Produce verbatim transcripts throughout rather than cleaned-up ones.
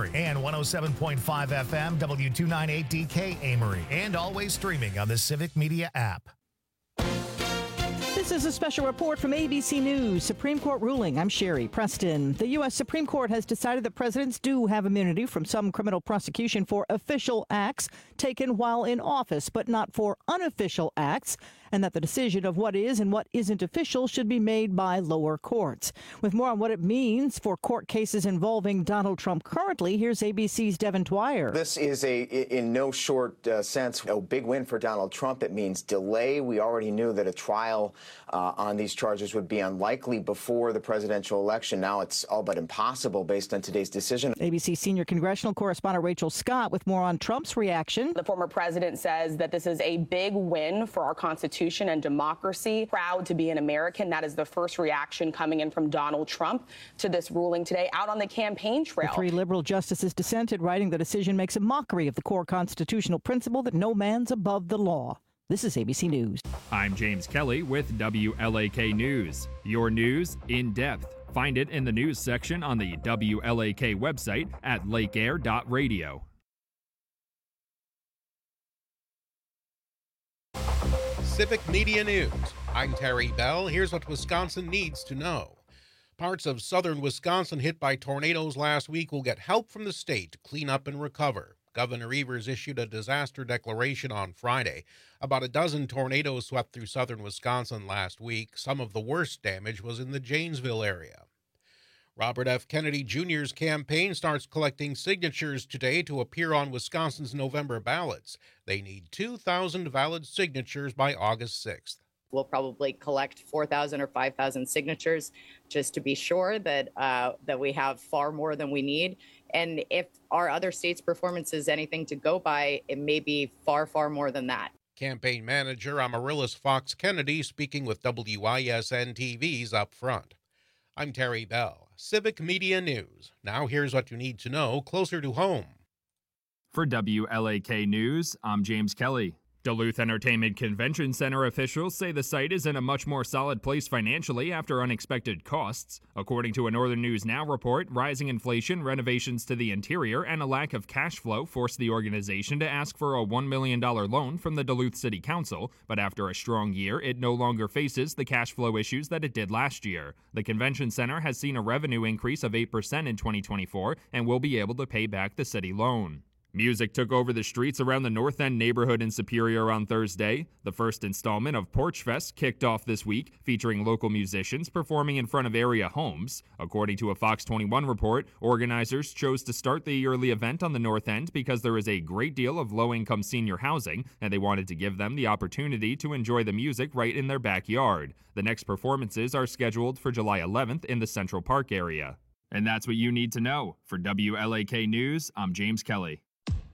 Amory, and one oh seven point five F M, W two ninety-eight D K Amory, and always streaming on the Civic Media app. This is a special report from A B C News. Supreme Court ruling. I'm Sherry Preston. The U S Supreme Court has decided that presidents do have immunity from some criminal prosecution for official acts taken while in office, but not for unofficial acts, and that the decision of what is and what isn't official should be made by lower courts. With more on what it means for court cases involving Donald Trump currently, here's A B C's Devin Dwyer. This is a, in no short uh, sense, a big win for Donald Trump. It means delay. We already knew that a trial uh, on these charges would be unlikely before the presidential election. Now it's all but impossible based on today's decision. A B C senior congressional correspondent Rachel Scott with more on Trump's reaction. The former president says that this is a big win for our Constitution and democracy. Proud to be an American. That is the first reaction coming in from Donald Trump to this ruling today out on the campaign trail. The three liberal justices dissented, writing the decision makes a mockery of the core constitutional principle that no man's above the law. This is A B C News. I'm James Kelly with W L A K News. Your news in depth. Find it in the news section on the W L A K website at lake air dot radio. Civic Media News. I'm Terry Bell. Here's what Wisconsin needs to know. Parts of southern Wisconsin hit by tornadoes last week will get help from the state to clean up and recover. Governor Evers issued a disaster declaration on Friday. About a dozen tornadoes swept through southern Wisconsin last week. Some of the worst damage was in the Janesville area. Robert F. Kennedy Junior's campaign starts collecting signatures today to appear on Wisconsin's November ballots. They need two thousand valid signatures by August sixth. We'll probably collect four thousand or five thousand signatures just to be sure that uh, that we have far more than we need. And if our other states' performance is anything to go by, it may be far, far more than that. Campaign manager Amaryllis Fox Kennedy speaking with W I S N T V's Up Front. I'm Terry Bell, Civic Media News. Now here's what you need to know closer to home. For W L A K News, I'm James Kelly. Duluth Entertainment Convention Center officials say the site is in a much more solid place financially after unexpected costs. According to a Northern News Now report, rising inflation, renovations to the interior, and a lack of cash flow forced the organization to ask for a one million dollars loan from the Duluth City Council, but after a strong year, it no longer faces the cash flow issues that it did last year. The convention center has seen a revenue increase of eight percent in twenty twenty-four and will be able to pay back the city loan. Music took over the streets around the North End neighborhood in Superior on Thursday. The first installment of Porch Fest kicked off this week, featuring local musicians performing in front of area homes. According to a Fox twenty-one report, organizers chose to start the yearly event on the North End because there is a great deal of low-income senior housing, and they wanted to give them the opportunity to enjoy the music right in their backyard. The next performances are scheduled for July eleventh in the Central Park area. And that's what you need to know. For W L A K News, I'm James Kelly.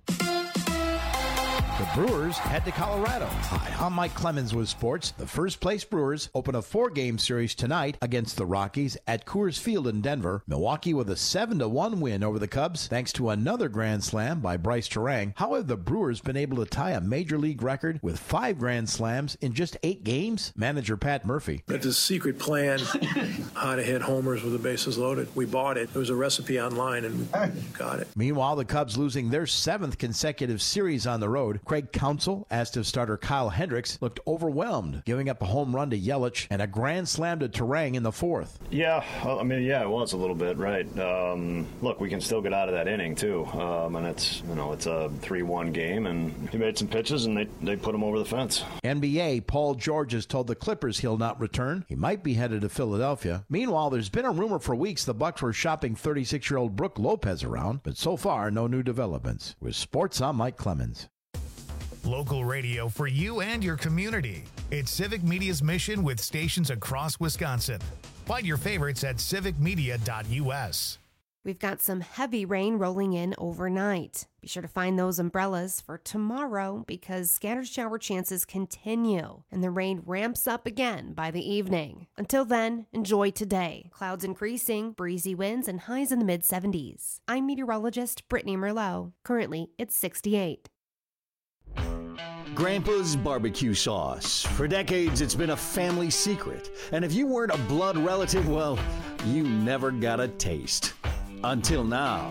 The Brewers head to Colorado. Hi, I'm Mike Clemens with sports. The first place Brewers open a four-game series tonight against the Rockies at Coors Field in Denver. Milwaukee with a seven to one win over the Cubs thanks to another grand slam by Bryce Terang. How have the Brewers been able to tie a major league record with five grand slams in just eight games? Manager Pat Murphy. It's a secret plan how to hit homers with the bases loaded. We bought it. There was a recipe online and we got it. Meanwhile, the Cubs losing their seventh consecutive series on the road. Craig Counsell, asked if starter Kyle Hendricks, looked overwhelmed, giving up a home run to Yelich and a grand slam to Terang in the fourth. Yeah, well, I mean, yeah, it was a little bit, right. Um, look, we can still get out of that inning, too. Um, and it's, you know, it's a three one game, and he made some pitches, and they, they put him over the fence. N B A, Paul George has told the Clippers he'll not return. He might be headed to Philadelphia. Meanwhile, there's been a rumor for weeks the Bucks were shopping thirty-six-year-old Brooke Lopez around, but so far, no new developments. With sports, I'm Mike Clemens. Local radio for you and your community. It's Civic Media's mission with stations across Wisconsin. Find your favorites at civic media dot U S. We've got some heavy rain rolling in overnight. Be sure to find those umbrellas for tomorrow because scattered shower chances continue and the rain ramps up again by the evening. Until then, enjoy today. Clouds increasing, breezy winds, and highs in the mid seventies. I'm meteorologist Brittany Merlot. Currently, it's sixty-eight. Grandpa's barbecue sauce. For decades, it's been a family secret. And if you weren't a blood relative, well, you never got a taste. Until now.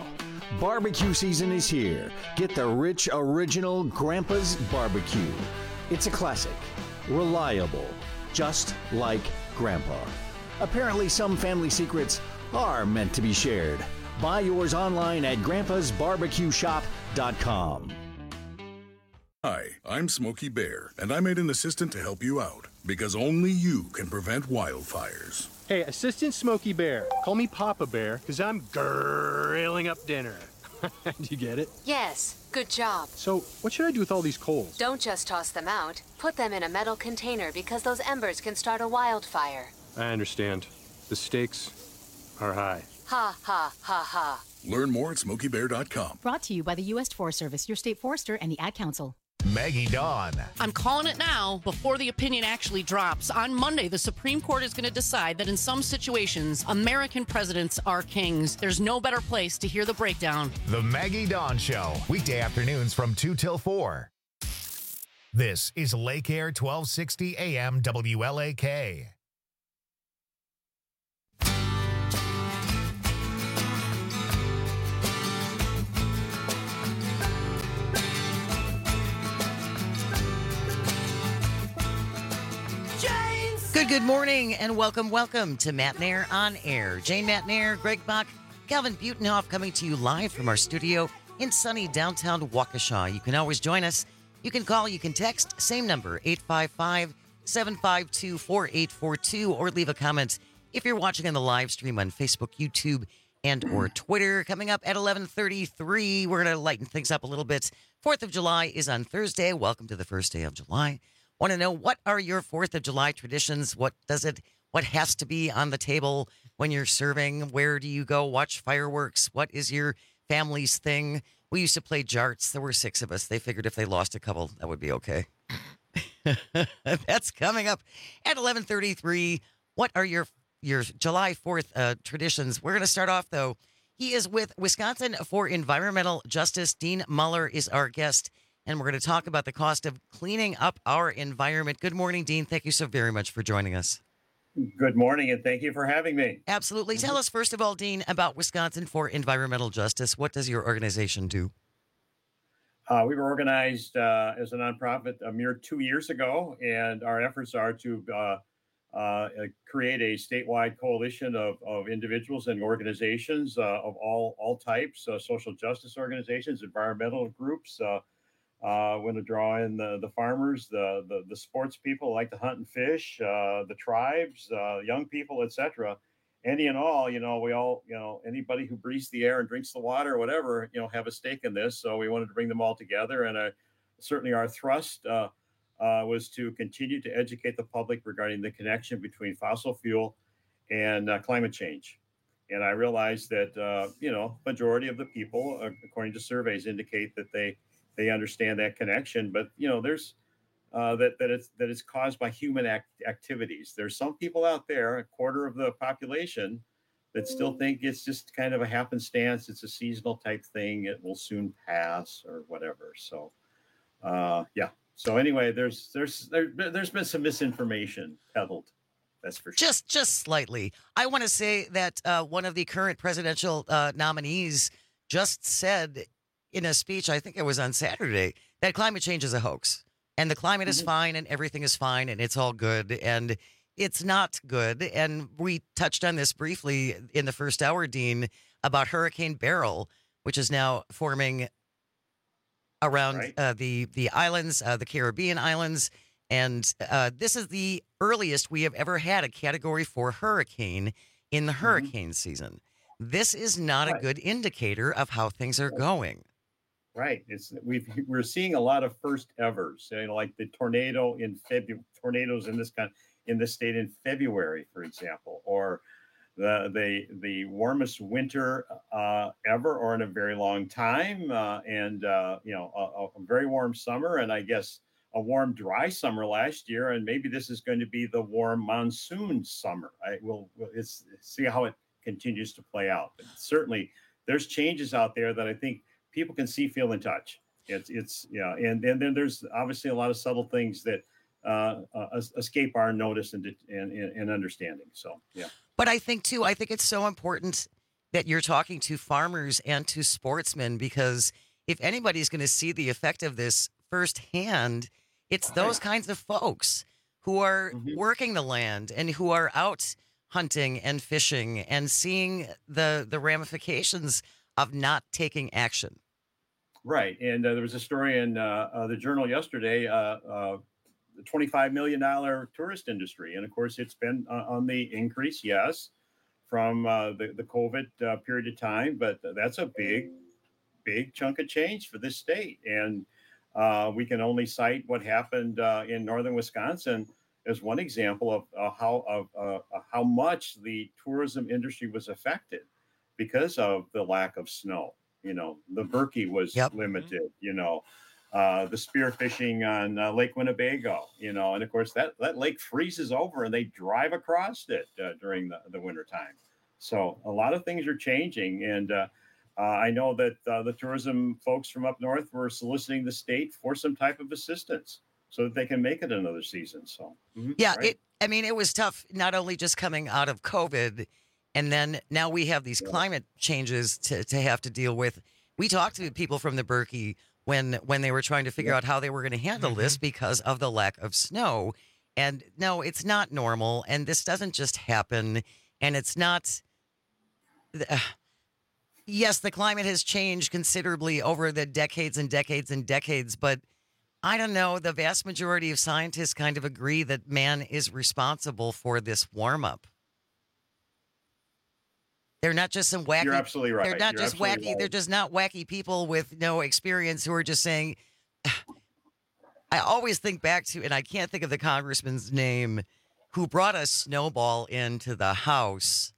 Barbecue season is here. Get the rich original Grandpa's Barbecue. It's a classic, reliable, just like Grandpa. Apparently, some family secrets are meant to be shared. Buy yours online at grandpas barbecue shop dot com. Hi, I'm Smokey Bear, and I made an assistant to help you out, because only you can prevent wildfires. Hey, Assistant Smokey Bear, call me Papa Bear, because I'm grilling up dinner. Do you get it? Yes, good job. So, what should I do with all these coals? Don't just toss them out. Put them in a metal container because those embers can start a wildfire. I understand. The stakes are high. Ha, ha, ha, ha. Learn more at smokey bear dot com. Brought to you by the U S Forest Service, your state forester, and the Ad Council. Maggie Dawn. I'm calling it now before the opinion actually drops. On Monday, the Supreme Court is going to decide that in some situations, American presidents are kings. There's no better place to hear the breakdown. The Maggie Dawn Show, weekday afternoons from two till four. This is Lake Air twelve sixty A M W L A K. Good, good morning, and welcome, welcome to Matt Nair on Air. Jane Matt Nair, Greg Bach, Calvin Butenhoff coming to you live from our studio in sunny downtown Waukesha. You can always join us. You can call, you can text, same number, eight five five, seven five two, four eight four two, or leave a comment if you're watching on the live stream on Facebook, YouTube, and or Twitter. Coming up at eleven thirty-three, we're going to lighten things up a little bit. fourth of July is on Thursday. Welcome to the first day of July. Want to know, what are your fourth of July traditions? What does it, what has to be on the table when you're serving? Where do you go watch fireworks? What is your family's thing? We used to play jarts. There were six of us. They figured if they lost a couple, that would be okay. That's coming up at eleven thirty-three. What are your your July fourth uh, traditions? We're going to start off, though. He is with Wisconsin for Environmental Justice. Dean Muller is our guest. And we're going to talk about the cost of cleaning up our environment. Good morning, Dean. Thank you so very much for joining us. Good morning, and thank you for having me. Absolutely. Tell us, first of all, Dean, about Wisconsin for Environmental Justice. What does your organization do? Uh, we were organized uh, as a nonprofit a mere two years ago, and our efforts are to uh, uh, create a statewide coalition of, of individuals and organizations uh, of all, all types, uh, social justice organizations, environmental groups, uh, Uh, when to draw in the, the farmers, the, the the sports people like to hunt and fish, uh, the tribes, uh, young people, et cetera. Any and all, you know, we all, you know, anybody who breathes the air and drinks the water or whatever, you know, have a stake in this. So we wanted to bring them all together. And uh, certainly our thrust uh, uh, was to continue to educate the public regarding the connection between fossil fuel and uh, climate change. And I realized that, uh, you know, majority of the people, uh, according to surveys, indicate that they They understand that connection, but you know, there's uh, that that it's that it's caused by human act- activities. There's some people out there, a quarter of the population, that still think it's just kind of a happenstance. It's a seasonal type thing. It will soon pass or whatever. So, uh, yeah. So anyway, there's there's there, there's been some misinformation peddled. That's for sure. Just just slightly. I want to say that uh, one of the current presidential uh, nominees just said in a speech, I think it was on Saturday, that climate change is a hoax and the climate mm-hmm. is fine and everything is fine and it's all good, and it's not good. And we touched on this briefly in the first hour, Dean, about Hurricane Beryl, which is now forming around right. uh, the, the islands, uh, the Caribbean islands. And uh, this is the earliest we have ever had a category four hurricane in the hurricane mm-hmm. season. This is not right. a good indicator of how things are going. Right. It's we've we're seeing a lot of first evers, you know, like the tornado in February, tornadoes in this kind in this state in February, for example, or the the the warmest winter uh, ever, or in a very long time, uh, and uh, you know, a, a very warm summer, and I guess a warm, dry summer last year, and maybe this is going to be the warm monsoon summer. I will we'll, it's see how it continues to play out. But certainly, there's changes out there that I think people can see, feel, and touch. It's, it's, yeah. And, and then there's obviously a lot of subtle things that uh, uh, escape our notice and, and, and understanding. So, yeah. But I think too, I think it's so important that you're talking to farmers and to sportsmen, because if anybody's going to see the effect of this firsthand, it's those kinds of folks who are mm-hmm. working the land and who are out hunting and fishing and seeing the the ramifications of not taking action. Right. And uh, there was a story in uh, uh, the Journal yesterday, uh, uh, the twenty-five million dollars tourist industry. And of course, it's been uh, on the increase, yes, from uh, the, the COVID uh, period of time. But that's a big, big chunk of change for this state. And uh, we can only cite what happened uh, in northern Wisconsin as one example of uh, how of uh, how much the tourism industry was affected because of the lack of snow. You know, the Berkey was yep. limited, you know, uh, the spearfishing on uh, Lake Winnebago, you know, and of course that, that lake freezes over and they drive across it uh, during the, the winter time. So a lot of things are changing. And uh, uh, I know that uh, the tourism folks from up north were soliciting the state for some type of assistance so that they can make it another season. So, mm-hmm, yeah, right? it, I mean, it was tough, not only just coming out of COVID, and then now we have these climate changes to, to have to deal with. We talked to people from the Berkey when when they were trying to figure yeah. out how they were going to handle mm-hmm. this because of the lack of snow. And no, it's not normal. And this doesn't just happen. And it's not. Uh, yes, the climate has changed considerably over the decades and decades and decades. But I don't know. The vast majority of scientists kind of agree that man is responsible for this warm up. They're not just some wacky. You're absolutely right. They're not You're just wacky. Right. They're just not wacky people with no experience who are just saying. I always think back to, and I can't think of the congressman's name, who brought a snowball into the house.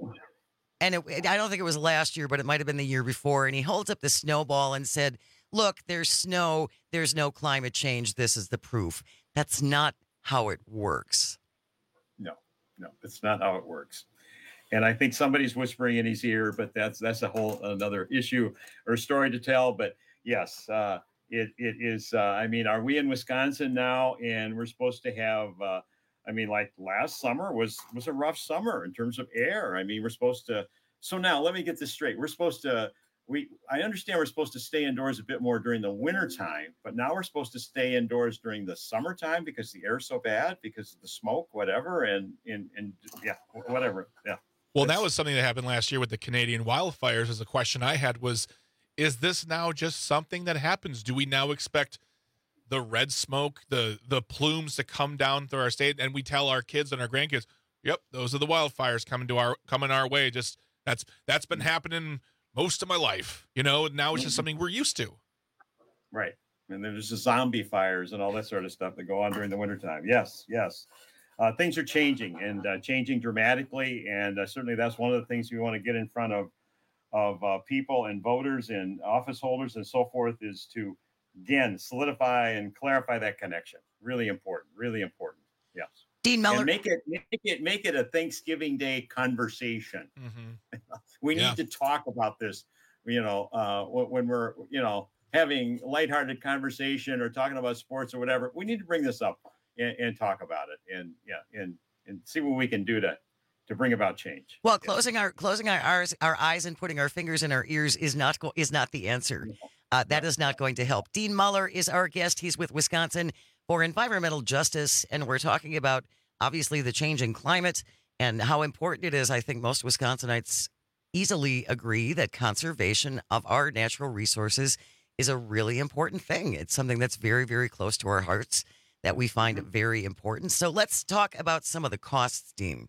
And it, I don't think it was last year, but it might have been the year before. And he holds up the snowball and said, "Look, there's snow. There's no climate change. This is the proof." That's not how it works. No, no, it's not how it works. And I think somebody's whispering in his ear, but that's that's a whole another issue or story to tell. But yes, uh, it it is. Uh, I mean, are we in Wisconsin now? And we're supposed to have. Uh, I mean, like last summer was was a rough summer in terms of air. I mean, we're supposed to. So now let me get this straight. We're supposed to. We I understand we're supposed to stay indoors a bit more during the winter time, but now we're supposed to stay indoors during the summertime because the air's so bad because of the smoke, whatever, and and and yeah, whatever, yeah. Well, that was something that happened last year with the Canadian wildfires. As a question I had was, is this now just something that happens? Do we now expect the red smoke, the the plumes to come down through our state, and we tell our kids and our grandkids, "Yep, those are the wildfires coming to our coming our way." Just that's that's been happening most of my life, you know. And now it's just something we're used to. Right, and there's the zombie fires and all that sort of stuff that go on during the wintertime. Yes, yes. Uh, things are changing and uh, changing dramatically, and uh, certainly that's one of the things we want to get in front of of uh, people and voters and office holders and so forth is to, again, solidify and clarify that connection. Really important, really important. Yes. Dean Muller. And make it make it make it a Thanksgiving Day conversation. Mm-hmm. we yeah. need to talk about this. You know, uh, when we're you know having lighthearted conversation or talking about sports or whatever, we need to bring this up. And, and talk about it, and yeah, and and see what we can do to to bring about change. Well, closing our closing our ours, our eyes and putting our fingers in our ears is not go, is not the answer. Uh, that is not going to help. Dean Muller is our guest. He's with Wisconsin for Environmental Justice, and we're talking about obviously the changing climate and how important it is. I think most Wisconsinites easily agree that conservation of our natural resources is a really important thing. It's something that's very, very close to our hearts, that we find very important. So let's talk about some of the costs, Dean.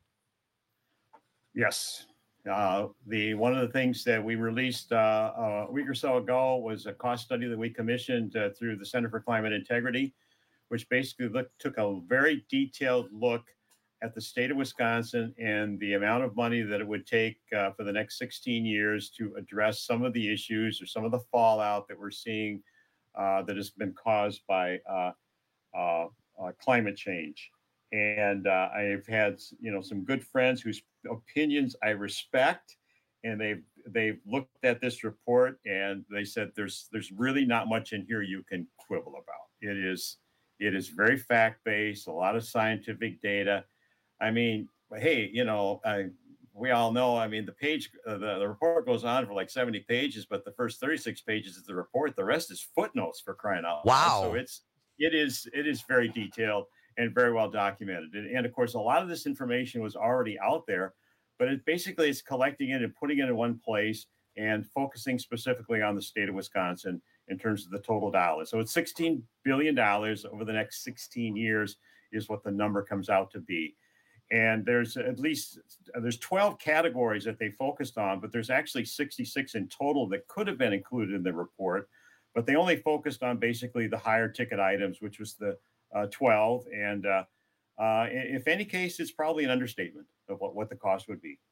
Yes. Uh, the one of the things that we released uh, a week or so ago was a cost study that we commissioned uh, through the Center for Climate Integrity, which basically look, took a very detailed look at the state of Wisconsin and the amount of money that it would take uh, for the next sixteen years to address some of the issues or some of the fallout that we're seeing uh, that has been caused by uh, Uh, uh, climate change. And uh, I've had, you know, some good friends whose opinions I respect, and they've they've looked at this report and they said there's there's really not much in here you can quibble about. It is it is very fact based, a lot of scientific data. I mean, hey, you know, I, we all know, I mean, the page, uh, the, the report goes on for like seventy pages, but the first thirty-six pages is the report. The rest is footnotes, for crying out loud. Wow. So it's, it is, it is very detailed and very well documented. And, and of course, a lot of this information was already out there, but it basically is collecting it and putting it in one place and focusing specifically on the state of Wisconsin in terms of the total dollars. So it's sixteen billion dollars over the next sixteen years is what the number comes out to be. And there's at least, there's twelve categories that they focused on, but there's actually sixty-six in total that could have been included in the report. But they only focused on basically the higher ticket items, which was the uh, twelve. And uh, uh, if any case, it's probably an understatement of what, what the cost would be.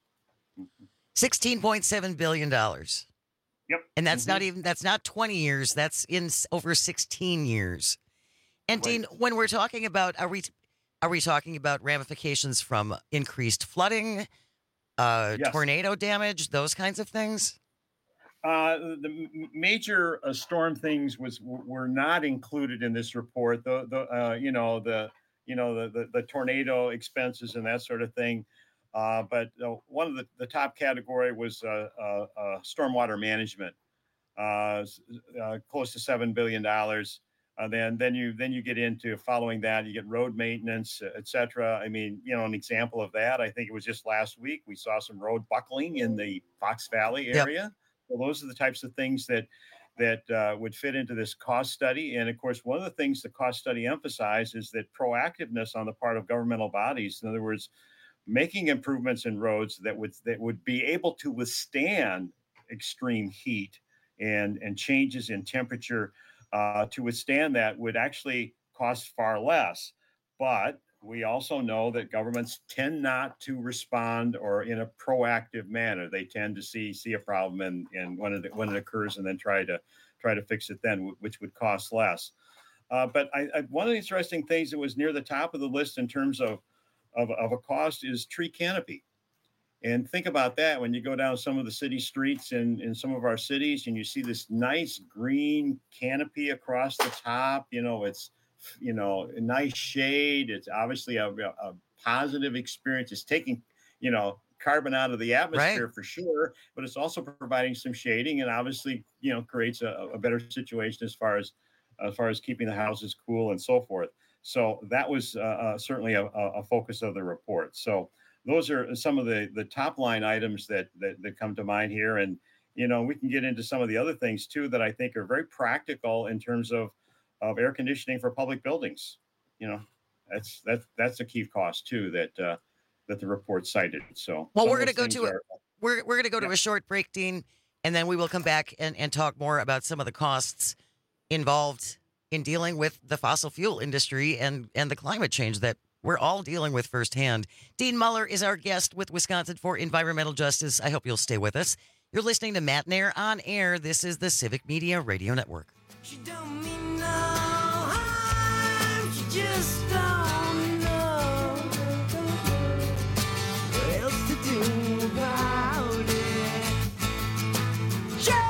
sixteen point seven billion dollars. Yep. And that's mm-hmm. not even, that's not twenty years. That's in over sixteen years. And Right. Dean, when we're talking about, are we, are we talking about ramifications from increased flooding, uh, Yes. tornado damage, those kinds of things? Uh, the m- major uh, storm things was were not included in this report. The the uh, you know the you know the, the the tornado expenses and that sort of thing. Uh, but uh, one of the, the top category was uh, uh, uh, stormwater management, uh, uh, close to seven billion dollars. Uh, then then you then you get into following that you get road maintenance, et cetera. I mean, you know, an example of that, I think it was just last week we saw some road buckling in the Fox Valley area. Yep. Well, those are the types of things that that uh, would fit into this cost study. And of course, one of the things the cost study emphasized is that proactiveness on the part of governmental bodies. In other words, making improvements in roads that would that would be able to withstand extreme heat and and changes in temperature. Uh, to withstand that would actually cost far less. But we also know that governments tend not to respond or in a proactive manner. They tend to see see a problem and, and when it when it occurs and then try to try to fix it then, which would cost less. Uh, but I, I, one of the interesting things that was near the top of the list in terms of, of, of a cost is tree canopy. And think about that when you go down some of the city streets in, in some of our cities and you see this nice green canopy across the top. You know, it's, you know, a nice shade. It's obviously a, a positive experience. It's taking, you know, carbon out of the atmosphere right. for sure, but it's also providing some shading and obviously, you know, creates a, a better situation as far as as far as keeping the houses cool and so forth. So that was uh, uh, certainly a, a focus of the report. So those are some of the, the top line items that, that that come to mind here. And, you know, we can get into some of the other things, too, that I think are very practical in terms of, of air conditioning for public buildings. You know, that's that's that's a key cost, too, that uh, that the report cited. So well, we're going to go to are, a, we're we're going to go yeah. to a short break, Dean, and then we will come back and, and talk more about some of the costs involved in dealing with the fossil fuel industry and, and the climate change that we're all dealing with firsthand. Dean Muller is our guest with Wisconsin for Environmental Justice. I hope you'll stay with us. You're listening to Matt Nair on Air. This is the Civic Media Radio Network. She don't mean no harm. She just don't know what else to do about it. Jane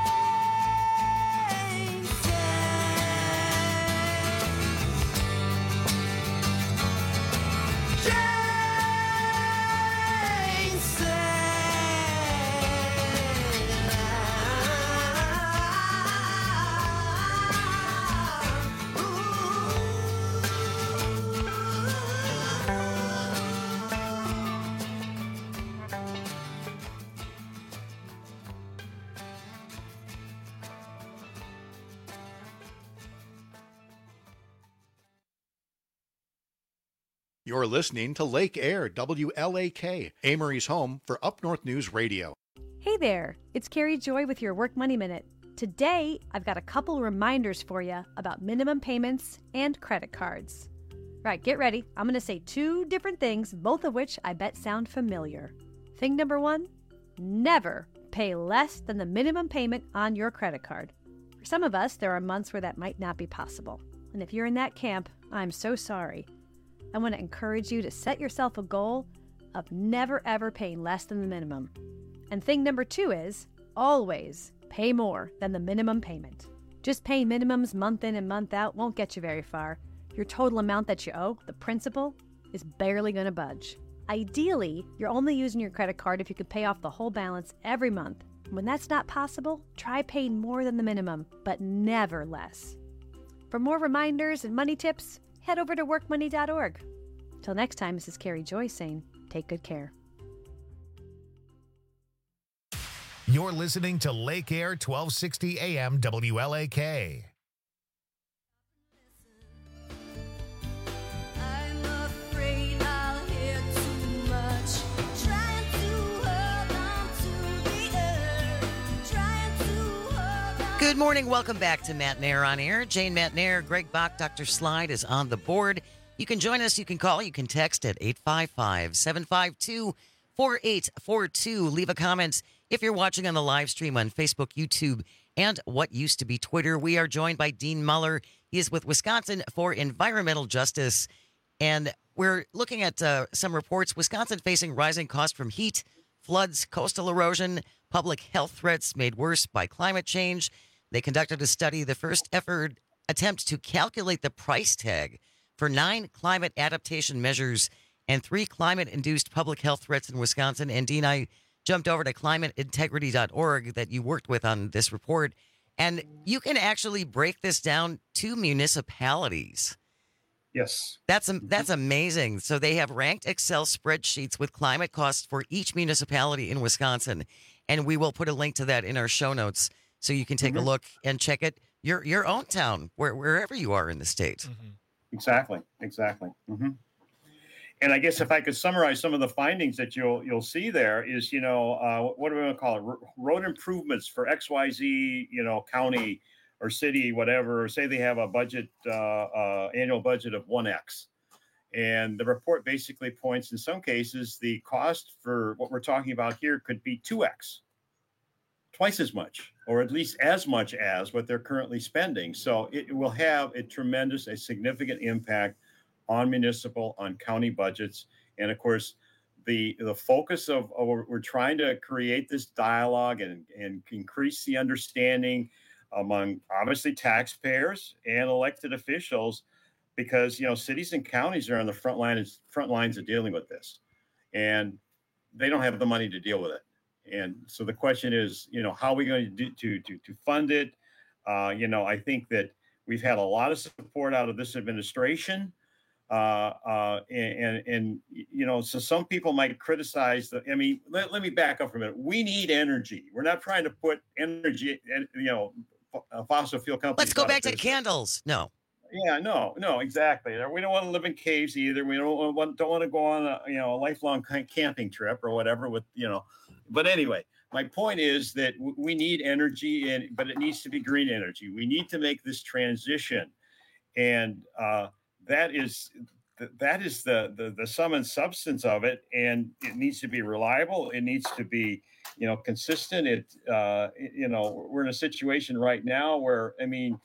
You're listening to Lake Air, W L A K, Amory's home for Up North News Radio. Hey there, it's Carrie Joy with your Work Money Minute. Today, I've got a couple reminders for you about minimum payments and credit cards. Right, get ready. I'm going to say two different things, both of which I bet sound familiar. Thing number one, never pay less than the minimum payment on your credit card. For some of us, there are months where that might not be possible. And if you're in that camp, I'm so sorry. I want to encourage you to set yourself a goal of never ever paying less than the minimum. And thing number two is always pay more than the minimum payment. Just paying minimums month in and month out won't get you very far. Your total amount that you owe, the principal, is barely going to budge. Ideally, you're only using your credit card if you could pay off the whole balance every month. When that's not possible, try paying more than the minimum, but never less. For more reminders and money tips, head over to work money dot org. Till next time, this is Carrie Joy saying, take good care. You're listening to Lake Air twelve sixty A M W L A K. I'm afraid I'll hear too much. Trying to hold on to the earth. Trying to hold on. Good morning. Welcome back to Matt Nair on Air. Jane Matt Nair, Greg Bach, Doctor Slide is on the board. You can join us. You can call. You can text at eight five five, seven five two, four eight four two. Leave a comment if you're watching on the live stream on Facebook, YouTube, and what used to be Twitter. We are joined by Dean Muller. He is with Wisconsin for Environmental Justice. And we're looking at uh, some reports. Wisconsin facing rising costs from heat, floods, coastal erosion, public health threats made worse by climate change. They conducted a study, the first effort attempt to calculate the price tag for nine climate adaptation measures and three climate-induced public health threats in Wisconsin. And Dean, I jumped over to climate integrity dot org that you worked with on this report, and you can actually break this down to municipalities. Yes. That's that's amazing. So they have ranked Excel spreadsheets with climate costs for each municipality in Wisconsin, and we will put a link to that in our show notes so you can take Mhm. a look and check it your your own town, where, wherever you are in the state. Exactly. Exactly. hmm And I guess if I could summarize some of the findings that you'll you'll see there is, you know, uh, what do we want to call it? R- road improvements for X Y Z, you know, county or city, whatever. Or say they have a budget, uh, uh, annual budget of one X. And the report basically points in some cases the cost for what we're talking about here could be two X, twice as much, or at least as much as what they're currently spending. So it will have a tremendous, a significant impact on municipal, on county budgets. And of course, the the focus of, of we're trying to create this dialogue and, and increase the understanding among obviously taxpayers and elected officials, because, you know, cities and counties are on the front lines, front lines of dealing with this, and they don't have the money to deal with it. And so the question is, you know, how are we going to do to to, to fund it? Uh, you know, I think that we've had a lot of support out of this administration. Uh, uh, and, and, and, you know, so some people might criticize the, I mean, let, let me back up for a minute. We need energy. We're not trying to put energy, you know, fossil fuel companies. Let's go back to business. candles. No. Yeah, no, no, exactly. We don't want to live in caves either. We don't want, don't want to go on a, you know, a lifelong camping trip or whatever with, you know, but anyway, my point is that w- we need energy, and but it needs to be green energy. We need to make this transition. And, uh, that is that is the, the the sum and substance of it, and it needs to be reliable. It needs to be, you know, consistent. It uh, you know, we're in a situation right now where, I mean,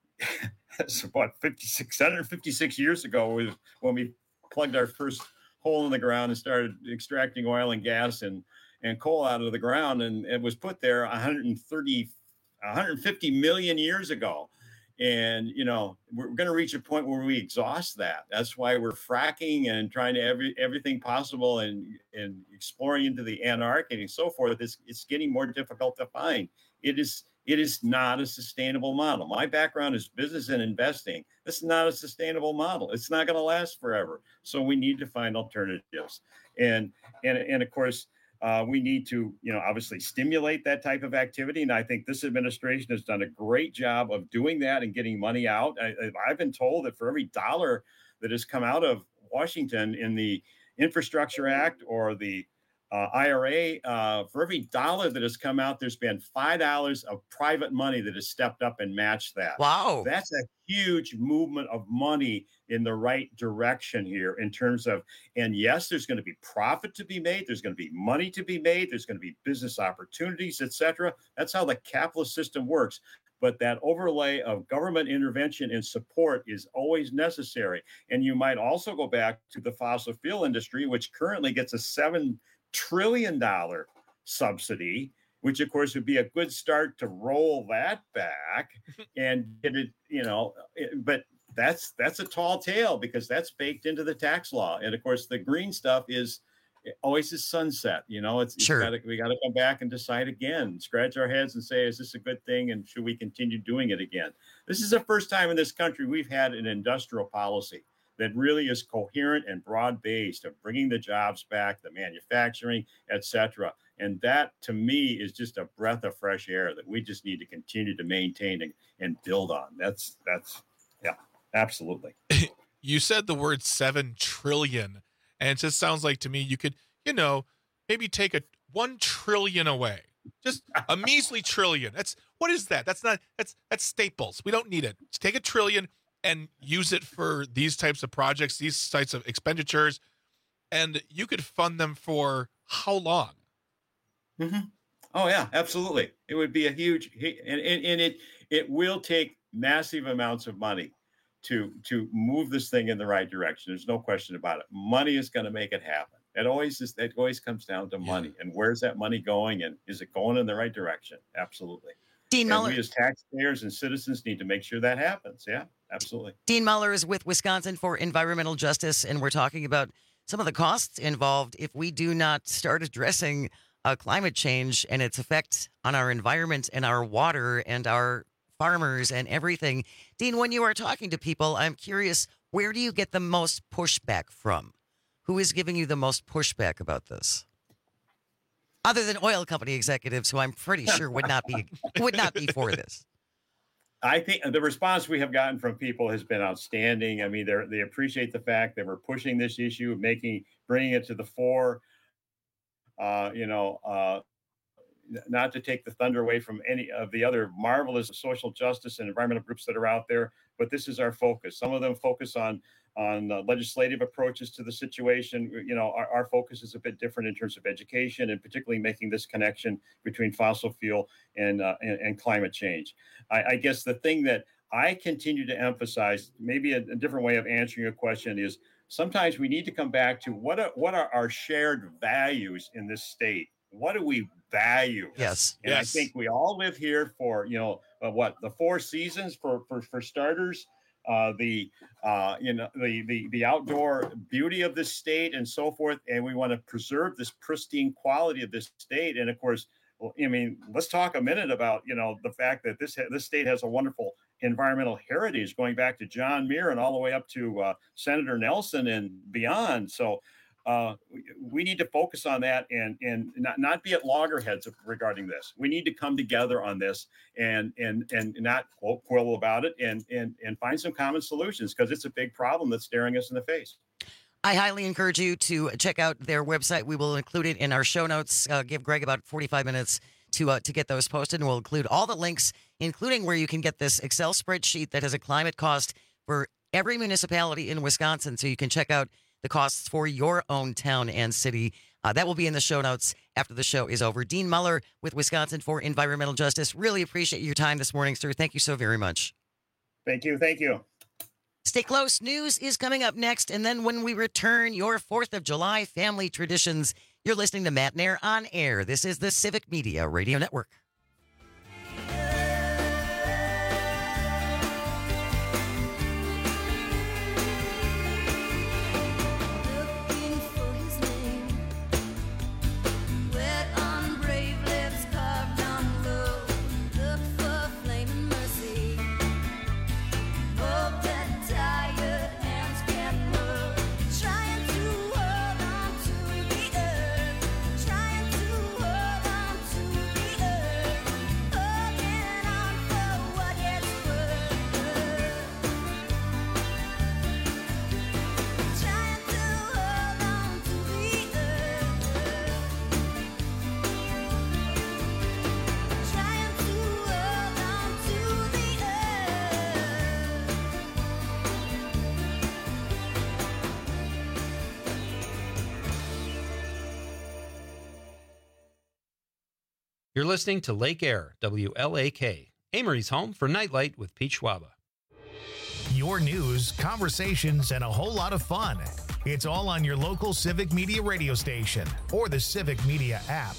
it's about fifty-six hundred fifty-six years ago was when we plugged our first hole in the ground and started extracting oil and gas and and coal out of the ground, and it was put there one hundred thirty, one hundred fifty million years ago. And, you know, we're going to reach a point where we exhaust that. That's why we're fracking and trying to every everything possible and, and exploring into the Antarctic and so forth. It's, it's getting more difficult to find. It is it is not a sustainable model. My background is business and investing. This is not a sustainable model. It's not going to last forever. So we need to find alternatives. And and and of course, Uh, we need to, you know, obviously stimulate that type of activity. And I think this administration has done a great job of doing that and getting money out. I, I've been told that for every dollar that has come out of Washington in the Infrastructure Act or the uh, I R A, uh, for every dollar that has come out, there's been five dollars of private money that has stepped up and matched that. Wow. That's a huge movement of money in the right direction here in terms of, and yes, there's going to be profit to be made. There's going to be money to be made. There's going to be business opportunities, et cetera. That's how the capitalist system works. But that overlay of government intervention and support is always necessary. And you might also go back to the fossil fuel industry, which currently gets a seven trillion dollars subsidy, which of course would be a good start to roll that back and get it, you know, it, but that's that's a tall tale because that's baked into the tax law. And of course, the green stuff is always is sunset. You know, it's, Sure. it's gotta, we got to come back and decide again, scratch our heads and say, is this a good thing? And should we continue doing it again? This is the first time in this country we've had an industrial policy that really is coherent and broad-based of bringing the jobs back, the manufacturing, et cetera. And that, to me, is just a breath of fresh air that we just need to continue to maintain and, and build on. That's, that's, yeah, absolutely. You said the word seven trillion, and it just sounds like to me you could, you know, maybe take a one trillion away. Just a measly trillion. That's what is that? That's not that's that's Staples. We don't need it. Just take a trillion and use it for these types of projects, these types of expenditures, and you could fund them for how long? Mm-hmm. Oh yeah, absolutely. It would be a huge, and, and, and it it will take massive amounts of money to to move this thing in the right direction. There's no question about it. Money is going to make it happen. It always is. It always comes down to money, and where's that money going, and is it going in the right direction? Absolutely. Dean And Muller. we as taxpayers and citizens need to make sure that happens. Yeah, absolutely. Dean Muller is with Wisconsin for Environmental Justice, and we're talking about some of the costs involved if we do not start addressing uh, climate change and its effect on our environment and our water and our farmers and everything. Dean, when you are talking to people, I'm curious, where do you get the most pushback from? Who is giving you the most pushback about this? Other than oil company executives, who I'm pretty sure would not be would not be for this. I think the response we have gotten from people has been outstanding. I mean, they they appreciate the fact that we're pushing this issue, making bringing it to the fore. Uh, you know, uh, not to take the thunder away from any of the other marvelous social justice and environmental groups that are out there, but this is our focus. Some of them focus on on uh, legislative approaches to the situation. You know, our, our focus is a bit different in terms of education and particularly making this connection between fossil fuel and uh, and, and climate change. I, I guess the thing that I continue to emphasize, maybe a, a different way of answering your question, is sometimes we need to come back to what are, what are our shared values in this state? What do we value? Yes. And yes. I think we all live here for, you know, uh, what, the four seasons for, for, for starters, uh, the, uh, you know, the, the, the outdoor beauty of this state and so forth. And we want to preserve this pristine quality of this state. And of course, well, I mean, let's talk a minute about, you know, the fact that this, this state has a wonderful environmental heritage going back to John Muir and all the way up to uh, Senator Nelson and beyond. So, Uh, we need to focus on that and and not, not be at loggerheads regarding this. We need to come together on this and and and not quibble about it and and and find some common solutions because it's a big problem that's staring us in the face. I highly encourage you to check out their website. We will include it in our show notes. Uh, give Greg about forty-five minutes to uh, to get those posted, and we'll include all the links, including where you can get this Excel spreadsheet that has a climate cost for every municipality in Wisconsin, so you can check out the costs for your own town and city. Uh, that will be in the show notes after the show is over. Dean Muller with Wisconsin for Environmental Justice. Really appreciate your time this morning, sir. Thank you so very much. Thank you. Thank you. Stay close. News is coming up next. And then when we return, your fourth of July family traditions. You're listening to Matt Nair on Air. This is the Civic Media Radio Network. You're listening to Lake Air, W L A K, Amory's home for Nightlight with Pete Schwaba. Your news, conversations, and a whole lot of fun. It's all on your local Civic Media radio station or the Civic Media app.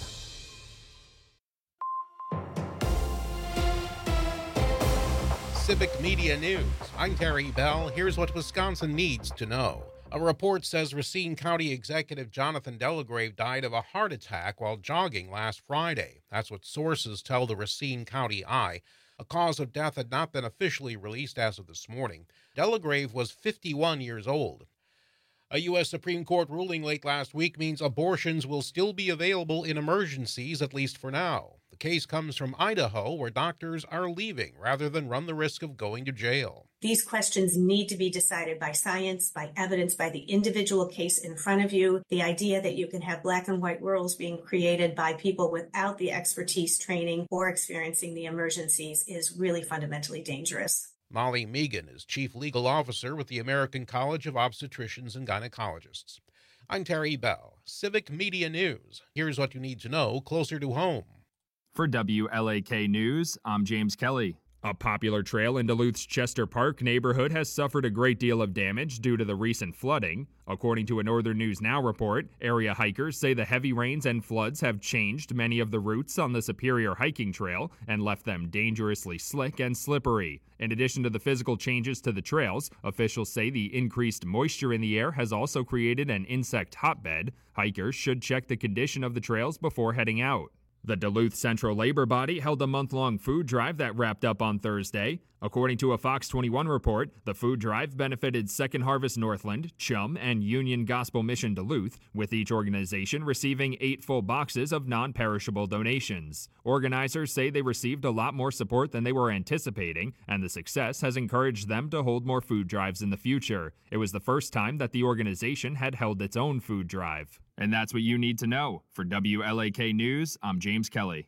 Civic Media News. I'm Terry Bell. Here's what Wisconsin needs to know. A report says Racine County Executive Jonathan Delagrave died of a heart attack while jogging last Friday. That's what sources tell the Racine County Eye. A cause of death had not been officially released as of this morning. Delagrave was fifty-one years old. A U S Supreme Court ruling late last week means abortions will still be available in emergencies, at least for now. The case comes from Idaho, where doctors are leaving rather than run the risk of going to jail. These questions need to be decided by science, by evidence, by the individual case in front of you. The idea that you can have black and white rules being created by people without the expertise, training, or experiencing the emergencies is really fundamentally dangerous. Molly Megan is Chief Legal Officer with the American College of Obstetricians and Gynecologists. I'm Terry Bell, Civic Media News. Here's what you need to know closer to home. For W L A K News, I'm James Kelly. A popular trail in Duluth's Chester Park neighborhood has suffered a great deal of damage due to the recent flooding. According to a Northern News Now report, area hikers say the heavy rains and floods have changed many of the routes on the Superior hiking trail and left them dangerously slick and slippery. In addition to the physical changes to the trails, officials say the increased moisture in the air has also created an insect hotbed. Hikers should check the condition of the trails before heading out. The Duluth Central Labor Body held a month-long food drive that wrapped up on Thursday. According to a Fox twenty-one report, the food drive benefited Second Harvest Northland, Chum, and Union Gospel Mission Duluth, with each organization receiving eight full boxes of non-perishable donations. Organizers say they received a lot more support than they were anticipating, and the success has encouraged them to hold more food drives in the future. It was the first time that the organization had held its own food drive. And that's what you need to know. For W L A K News, I'm James Kelly.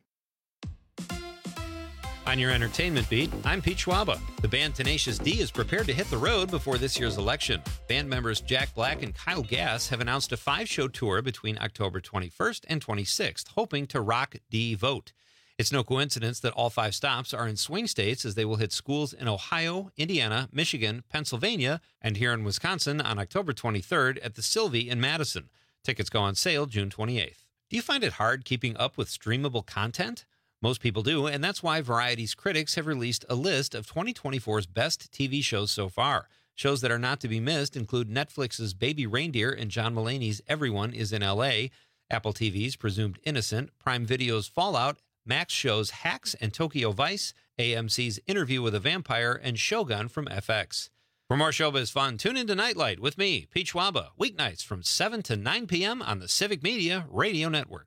On your entertainment beat, I'm Pete Schwaba. The band Tenacious D is prepared to hit the road before this year's election. Band members Jack Black and Kyle Gass have announced a five-show tour between October twenty-first and twenty-sixth, hoping to rock D vote. It's no coincidence that all five stops are in swing states, as they will hit schools in Ohio, Indiana, Michigan, Pennsylvania, and here in Wisconsin on October twenty-third at the Sylvie in Madison. Tickets go on sale June twenty-eighth. Do you find it hard keeping up with streamable content? Most people do, and that's why Variety's critics have released a list of twenty twenty-four's best T V shows so far. Shows that are not to be missed include Netflix's Baby Reindeer and John Mulaney's Everyone is in L A, Apple T V's Presumed Innocent, Prime Video's Fallout, Max Show's Hacks and Tokyo Vice, A M C's Interview with a Vampire, and Shogun from F X. For more showbiz fun, tune into Nightlight with me, Pete Schwaba, weeknights from seven to nine p.m. on the Civic Media Radio Network.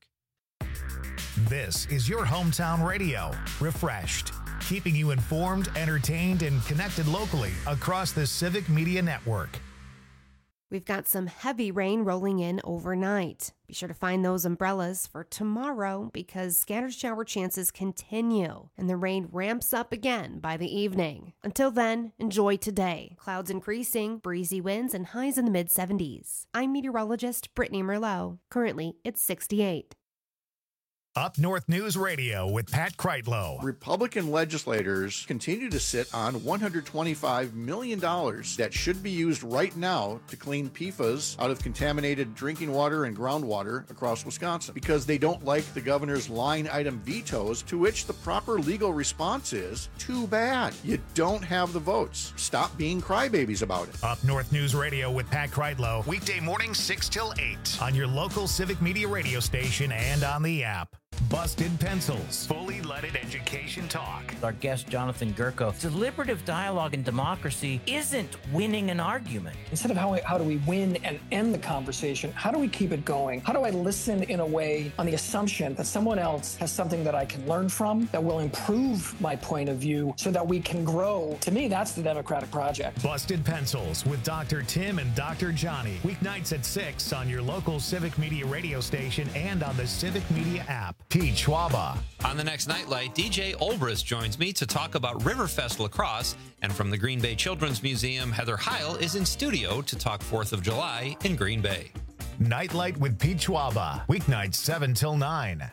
This is your hometown radio, refreshed, keeping you informed, entertained, and connected locally across the Civic Media Network. We've got some heavy rain rolling in overnight. Be sure to find those umbrellas for tomorrow because scattered shower chances continue and the rain ramps up again by the evening. Until then, enjoy today. Clouds increasing, breezy winds, and highs in the mid seventies. I'm meteorologist Brittany Merlot. Currently, it's sixty-eight. Up North News Radio with Pat Kreitlow. Republican legislators continue to sit on one hundred twenty-five million dollars that should be used right now to clean P F A S out of contaminated drinking water and groundwater across Wisconsin because they don't like the governor's line item vetoes, to which the proper legal response is, too bad. You don't have the votes. Stop being crybabies about it. Up North News Radio with Pat Kreitlow, weekday mornings six till eight on your local Civic Media radio station and on the app. Busted Pencils, fully leaded education talk. Our guest, Jonathan Gurko. Deliberative dialogue in democracy isn't winning an argument. Instead of how, we, how do we win and end the conversation, how do we keep it going? How do I listen in a way on the assumption that someone else has something that I can learn from, that will improve my point of view so that we can grow? To me, that's the Democratic project. Busted Pencils with Doctor Tim and Doctor Johnny. Weeknights at six on your local Civic Media radio station and on the Civic Media app. Pete Schwaba. On the next Nightlight, D J Olbrist joins me to talk about Riverfest Lacrosse, and from the Green Bay Children's Museum, Heather Heil is in studio to talk fourth of July in Green Bay. Nightlight with Pete Schwaba. Weeknights seven till nine.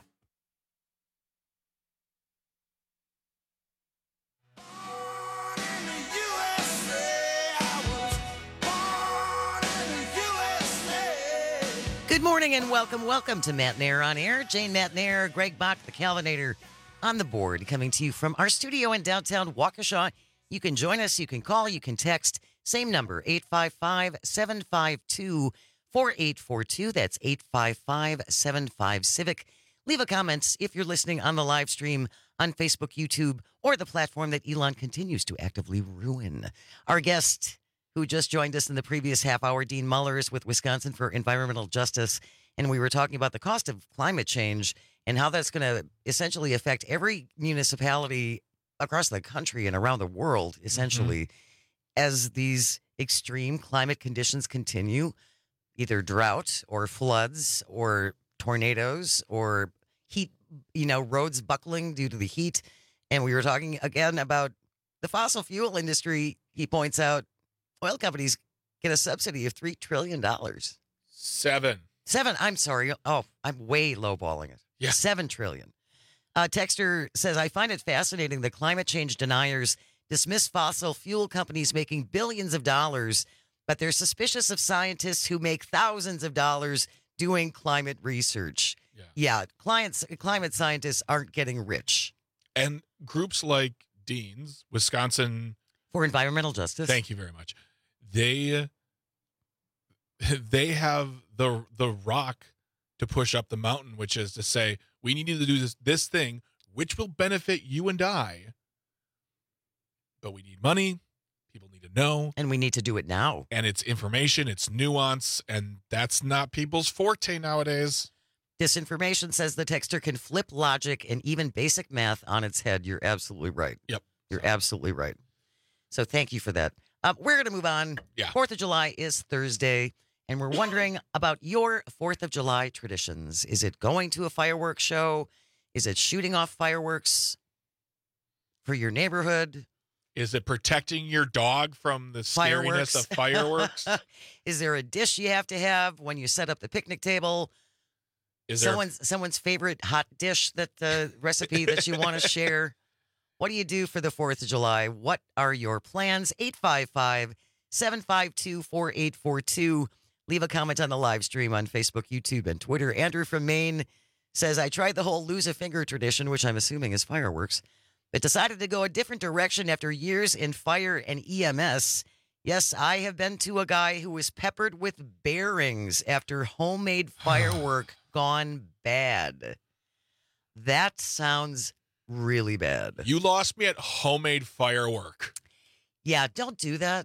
Good morning and welcome, welcome to Matt Nair on Air. Jane Matt Nair, Greg Bach, the Calvinator on the board, coming to you from our studio in downtown Waukesha. You can join us. You can call. You can text. Same number, eight five five, seven five two, four eight four two. That's eight five five, seven five, CIVIC. Leave a comment if you're listening on the live stream on Facebook, YouTube, or the platform that Elon continues to actively ruin. Our guest, who just joined us in the previous half hour, Dean Mullers with Wisconsin for Environmental Justice, and we were talking about the cost of climate change and how that's going to essentially affect every municipality across the country and around the world, essentially, mm-hmm. as these extreme climate conditions continue, either drought or floods or tornadoes or heat, you know, roads buckling due to the heat. And we were talking again about the fossil fuel industry. He points out oil companies get a subsidy of three trillion dollars. Seven. Seven. I'm sorry. Oh, I'm way lowballing it. Yeah. Seven trillion. Uh, Texter says, I find it fascinating that climate change deniers dismiss fossil fuel companies making billions of dollars, but they're suspicious of scientists who make thousands of dollars doing climate research. Yeah, yeah clients, climate scientists aren't getting rich. And groups like Dean's, Wisconsin for Environmental Justice. Thank you very much. They they have the the rock to push up the mountain, which is to say, we need to do this this thing, which will benefit you and I. But we need money. People need to know. And we need to do it now. And it's information, it's nuance, and that's not people's forte nowadays. Disinformation, says the texter, can flip logic and even basic math on its head. You're absolutely right. Yep. You're absolutely right. So thank you for that. Uh, we're going to move on. Yeah. fourth of July is Thursday, and we're wondering about your fourth of July traditions. Is it going to a fireworks show? Is it shooting off fireworks for your neighborhood? Is it protecting your dog from the scariness of fireworks? Is there a dish you have to have when you set up the picnic table? Is there someone's someone's favorite hot dish, that uh, recipe that you want to share? What do you do for the fourth of July? What are your plans? eight five five, seven five two, four eight four two. Leave a comment on the live stream on Facebook, YouTube, and Twitter. Andrew from Maine says, I tried the whole lose a finger tradition, which I'm assuming is fireworks, but decided to go a different direction after years in fire and E M S. Yes, I have been to a guy who was peppered with bearings after homemade firework gone bad. That sounds really bad. You lost me at homemade firework. Yeah, don't do that.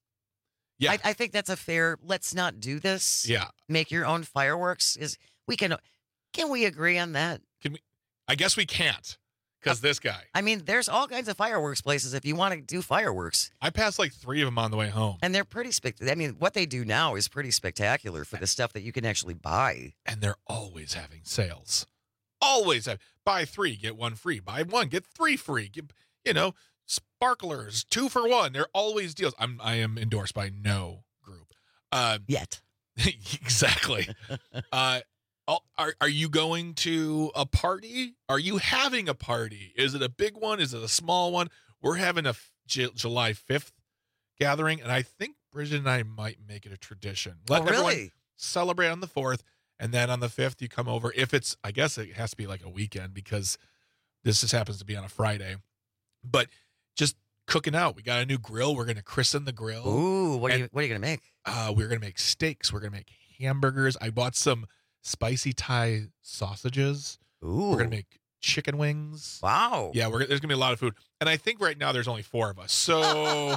Yeah. I, I think that's a fair, let's not do this. Yeah. Make your own fireworks. Is we can, can we agree on that? Can we? I guess we can't. Because this guy. I mean, there's all kinds of fireworks places if you want to do fireworks. I passed like three of them on the way home. And they're pretty spectacular. I mean, what they do now is pretty spectacular for the stuff that you can actually buy. And they're always having sales. Always have. Buy three, get one free. Buy one, get three free. Get, you know, sparklers, two for one. They're always deals. I'm, I am endorsed by no group. Uh, Yet. Exactly. uh, Are are you going to a party? Are you having a party? Is it a big one? Is it a small one? We're having a J- July fifth gathering, and I think Bridget and I might make it a tradition. Let oh, really? everyone celebrate on the fourth, and then on the fifth you come over. If it's, I guess it has to be like a weekend because this just happens to be on a Friday. But just cooking out. We got a new grill. We're going to christen the grill. Ooh, what are you what are you going to make? Uh, we're going to make steaks. We're going to make hamburgers. I bought some spicy Thai sausages. Ooh. We're gonna make chicken wings. Wow. Yeah, we're there's gonna be a lot of food, and I think right now there's only four of us. So,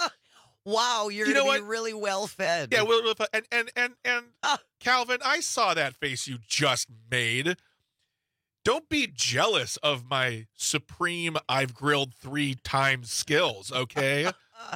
wow, you're you gonna know be what? really well fed. Yeah, well, and and and and ah. Calvin, I saw that face you just made. Don't be jealous of my supreme I've grilled three times skills, okay?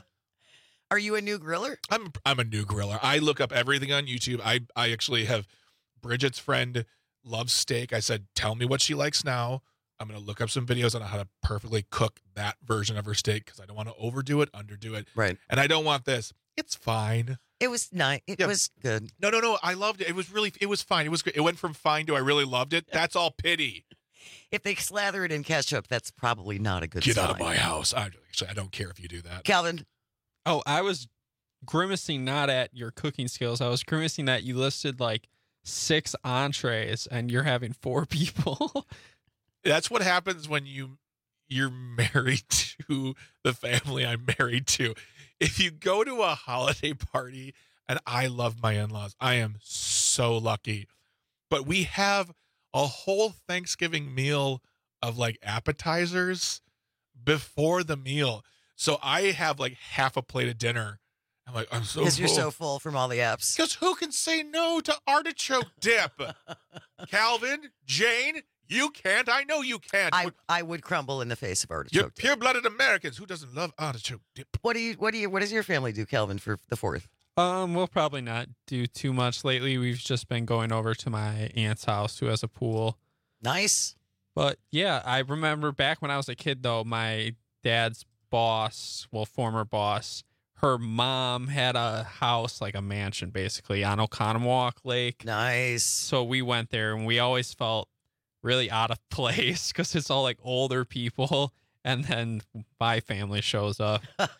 Are you a new griller? I'm I'm a new griller. I look up everything on YouTube. I I actually have. Bridget's friend loves steak. I said, tell me what she likes now. I'm going to look up some videos on how to perfectly cook that version of her steak because I don't want to overdo it, underdo it. Right. And I don't want this. It's fine. It was nice. It yeah. was good. No, no, no. I loved it. It was really, it was fine. It was good. It went from fine to I really loved it. That's all pity. If they slather it in ketchup, that's probably not a good Get sign. out of my house. I, actually, I don't care if you do that. Calvin. Oh, I was grimacing not at your cooking skills. I was grimacing that you listed like six entrees and you're having four people. That's what happens when you you're married to the family I'm married to. If you go to a holiday party, and I love my in-laws, I am so lucky, but we have a whole Thanksgiving meal of like appetizers before the meal. So I have like half a plate of dinner. I'm like, I'm so Because full. you're so full from all the apps. Because who can say no to artichoke dip? Calvin, Jane, you can't. I know you can't. I, I would crumble in the face of You're artichoke. pure-blooded Americans. Who doesn't love artichoke dip? What do you? What do you? What does your family do, Calvin, for the fourth? Um, we'll probably not do too much lately. We've just been going over to my aunt's house, who has a pool. Nice. But yeah, I remember back when I was a kid, though, my dad's boss, well, former boss, her mom had a house, like a mansion, basically, on Oconomowoc Lake. Nice. So we went there, and we always felt really out of place because it's all like older people, and then my family shows up.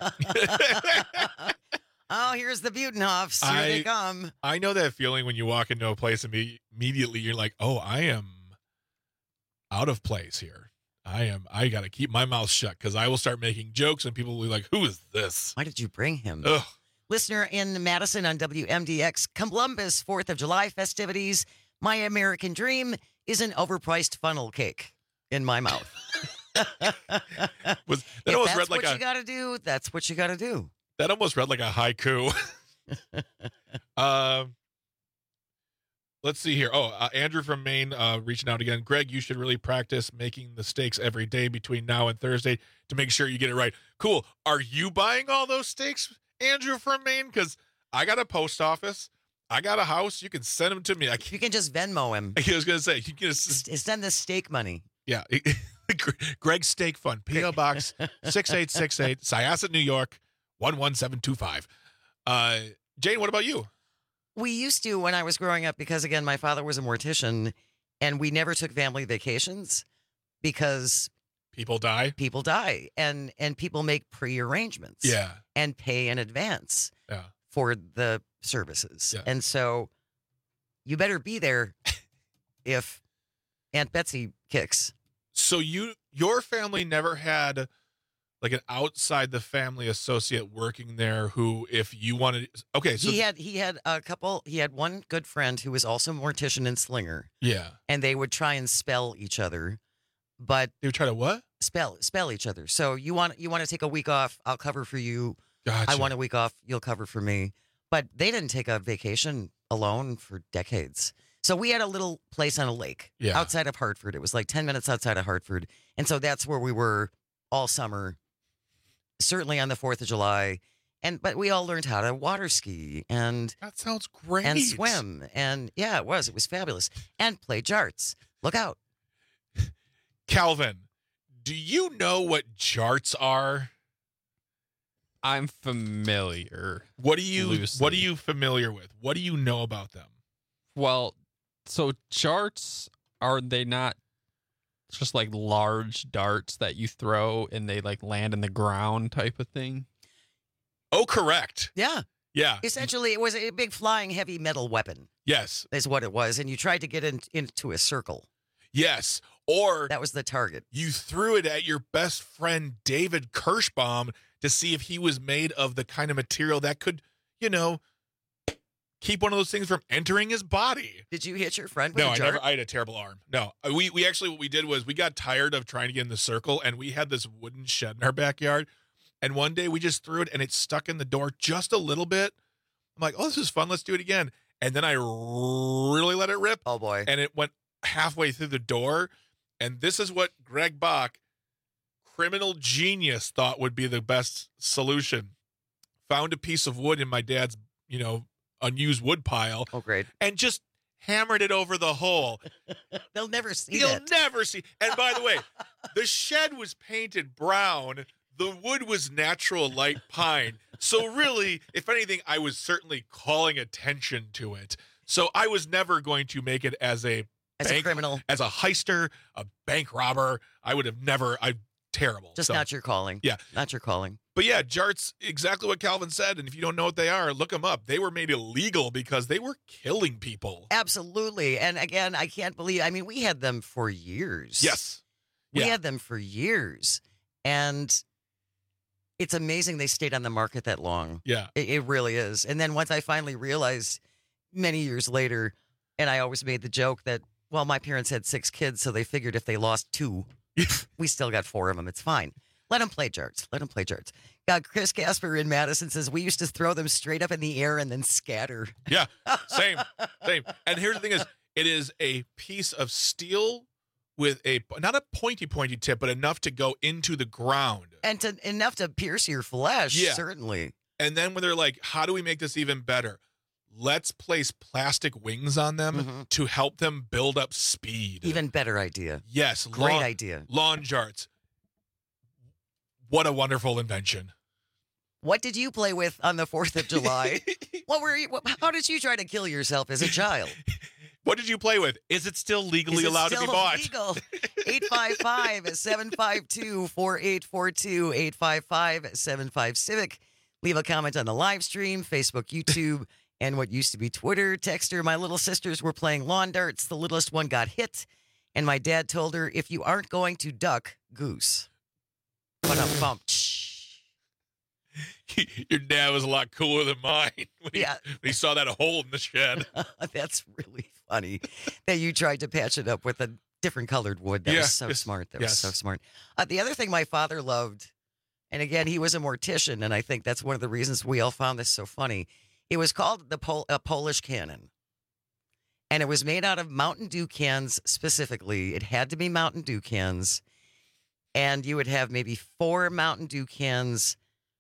Oh, here's the Butenhoffs. Here I, they come. I know that feeling when you walk into a place and be, immediately you're like, oh, I am out of place here. I am. I got to keep my mouth shut because I will start making jokes and people will be like, who is this? Why did you bring him? Ugh. Listener in Madison on W M D X, Columbus fourth of July festivities. My American dream is an overpriced funnel cake in my mouth. Was, that if almost that's read like what a, you got to do, that's what you got to do. That almost read like a haiku. um, let's see here. Oh, uh, Andrew from Maine uh, reaching out again. Greg, you should really practice making the steaks every day between now and Thursday to make sure you get it right. Cool. Are you buying all those steaks, Andrew from Maine? Because I got a post office. I got a house. You can send them to me. I You can just Venmo him. I was going to say, you can just S- Send the steak money. yeah. Greg Steak Fund, P O Box six eight six eight, Syosset, New York, one one seven two five. Uh, Jane, what about you? We used to when I was growing up because, again, my father was a mortician, and we never took family vacations because people die. People die, and and people make pre-arrangements. Yeah. And pay in advance. Yeah. For the services, Yeah. and so you better be there if Aunt Betsy kicks. So you, your family never had like an outside the family associate working there who, if you wanted, okay, so he had he had a couple. He had one good friend who was also a mortician and slinger. Yeah. And they would try and spell each other, but they would try to what? Spell spell each other. So you want you want to take a week off? I'll cover for you. Gotcha. I want a week off. You'll cover for me. But they didn't take a vacation alone for decades. So we had a little place on a lake Yeah. outside of Hartford. It was like ten minutes outside of Hartford. And so that's where we were all summer, certainly on the fourth of July. And but we all learned how to water ski and that sounds great. And swim. And yeah, it was. It was fabulous. And play jarts. Look out. Calvin, do you know what jarts are? I'm familiar. What are you loosely. what are you familiar with? What do you know about them? Well, so jarts, are they not just like large darts that you throw and they like land in the ground type of thing? Oh, correct. Yeah. Yeah. Essentially, it was a big flying heavy metal weapon. Yes. Is what it was. And you tried to get in, into a circle. Yes. Or that was the target. You threw it at your best friend David Kirschbaum to see if he was made of the kind of material that could, you know, keep one of those things from entering his body. Did you hit your friend with No, a I dart? never. I had a terrible arm. No, we we actually what we did was we got tired of trying to get in the circle, and we had this wooden shed in our backyard. And one day we just threw it, and it stuck in the door just a little bit. I'm like, oh, this is fun. Let's do it again. And then I really let it rip. Oh boy! And it went halfway through the door. And this is what Greg Bach, criminal genius, thought would be the best solution. Found a piece of wood in my dad's, you know, unused wood pile. Oh, great. And just hammered it over the hole. They'll never see You'll that. never see. And by the way, the shed was painted brown. The wood was natural light pine. So really, if anything, I was certainly calling attention to it. So I was never going to make it as a As bank, a criminal. as a heister, a bank robber. I would have never. I terrible. Just So, not your calling. Yeah. Not your calling. But yeah, jarts, exactly what Calvin said. And if you don't know what they are, look them up. They were made illegal because they were killing people. Absolutely. And again, I can't believe, I mean, we had them for years. Yes. We Yeah. had them for years, and it's amazing they stayed on the market that long. Yeah. It, it really is. And then once I finally realized many years later, and I always made the joke that, well, my parents had six kids, so they figured if they lost two, we still got four of them. It's fine. Let them play jarts. Let them play jarts. Uh, Chris Casper in Madison says, we used to throw them straight up in the air and then scatter. Yeah, same, same. And here's the thing is, it is a piece of steel with a, not a pointy, pointy tip, but enough to go into the ground. And to, enough to pierce your flesh, Yeah. certainly. And then when they're like, how do we make this even better? Let's place plastic wings on them Mm-hmm. to help them build up speed. Even better idea. Yes. Great lawn- idea. Lawn jarts. What a wonderful invention. What did you play with on the fourth of July? What were you, what, how did you try to kill yourself as a child? What did you play with? Is it still legally Is it allowed still to be bought? Legal? eight five five, seven five two, four eight four two, eight five five, seven five Civic. Leave a comment on the live stream, Facebook, YouTube, and what used to be Twitter. Text her, my little sisters were playing lawn darts. The littlest one got hit, and my dad told her, if you aren't going to duck, goose. Ba-dum-bum. Your dad was a lot cooler than mine when he, Yeah. when he saw that hole in the shed. That's really funny that you tried to patch it up with a different colored wood. That Yeah, was so yes, smart. That yes. was so smart. Uh, the other thing my father loved, and again, he was a mortician, and I think that's one of the reasons we all found this so funny. It was called the Pol- a Polish cannon, and it was made out of Mountain Dew cans specifically. It had to be Mountain Dew cans, and you would have maybe four Mountain Dew cans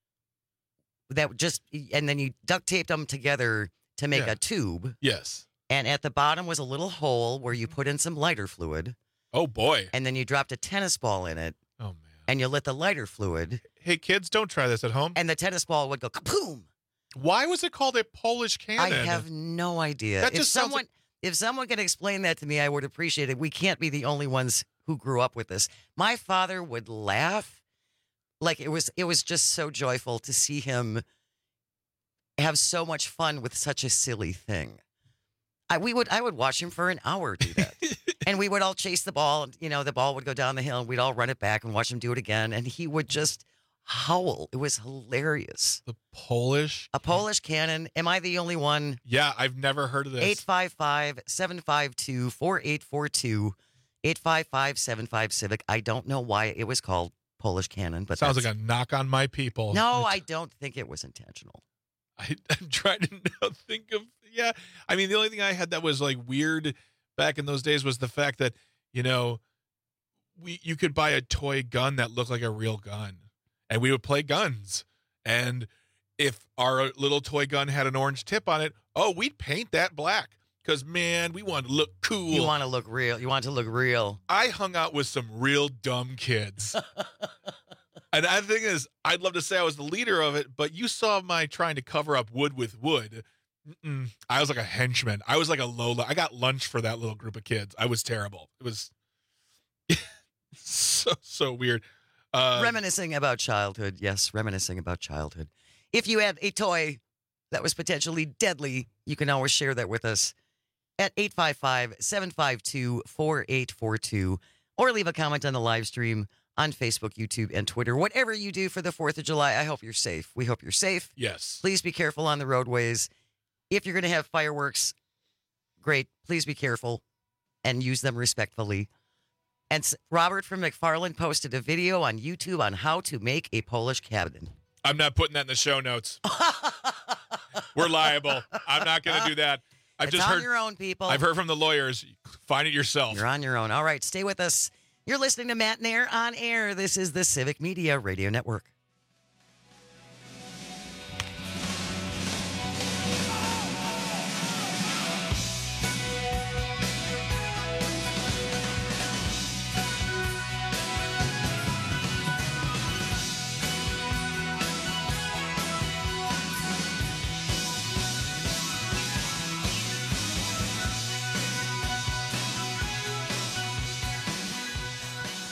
that just, and then you duct taped them together to make Yeah. a tube. Yes. And at the bottom was a little hole where you put in some lighter fluid. Oh, boy. And then you dropped a tennis ball in it. Oh, man. And you lit the lighter fluid. Hey, kids, don't try this at home. And the tennis ball would go kaboom. Why was it called a Polish cannon? I have no idea. That if just sounds someone like- if someone could explain that to me, I would appreciate it. We can't be the only ones who grew up with this. My father would laugh like it was it was just so joyful to see him have so much fun with such a silly thing. I we would I would watch him for an hour do that. And we would all chase the ball, and you know, the ball would go down the hill and we'd all run it back and watch him do it again, and he would just howl. It was hilarious. The Polish? A Polish cannon. Am I the only one? Yeah, I've never heard of this. eight five five, seven five two, four eight four two, eight five five, seven five Civic. I don't know why it was called Polish cannon, but Sounds that's- like a knock on my people. No, It's- I don't think it was intentional. I, I'm trying to now think of, yeah. I mean, the only thing I had that was like weird back in those days was the fact that, you know, we you could buy a toy gun that looked like a real gun, and we would play guns. And if our little toy gun had an orange tip on it, oh, we'd paint that black because, man, we wanted to look cool. You want to look real. You want to look real. I hung out with some real dumb kids. And the thing is, I'd love to say I was the leader of it, but you saw my trying to cover up wood with wood. Mm-mm. I was like a henchman. I was like a low. I got lunch for that little group of kids. I was terrible. It was so so weird. Uh, Reminiscing about childhood. Yes, reminiscing about childhood. If you had a toy that was potentially deadly, you can always share that with us at eight five five, seven five two, four eight four two or leave a comment on the live stream on Facebook, YouTube, and Twitter. Whatever you do for the fourth of July, I hope you're safe. We hope you're safe. Yes. Please be careful on the roadways. If you're going to have fireworks, great. Please be careful and use them respectfully. And s- Robert from McFarland posted a video on YouTube on how to make a Polish cannon. I'm not putting that in the show notes. We're liable. I'm not going to do that. I've It's just on heard your own, people. I've heard from the lawyers. Find it yourself. You're on your own. All right, stay with us. You're listening to Matt Nair on air. This is the Civic Media Radio Network.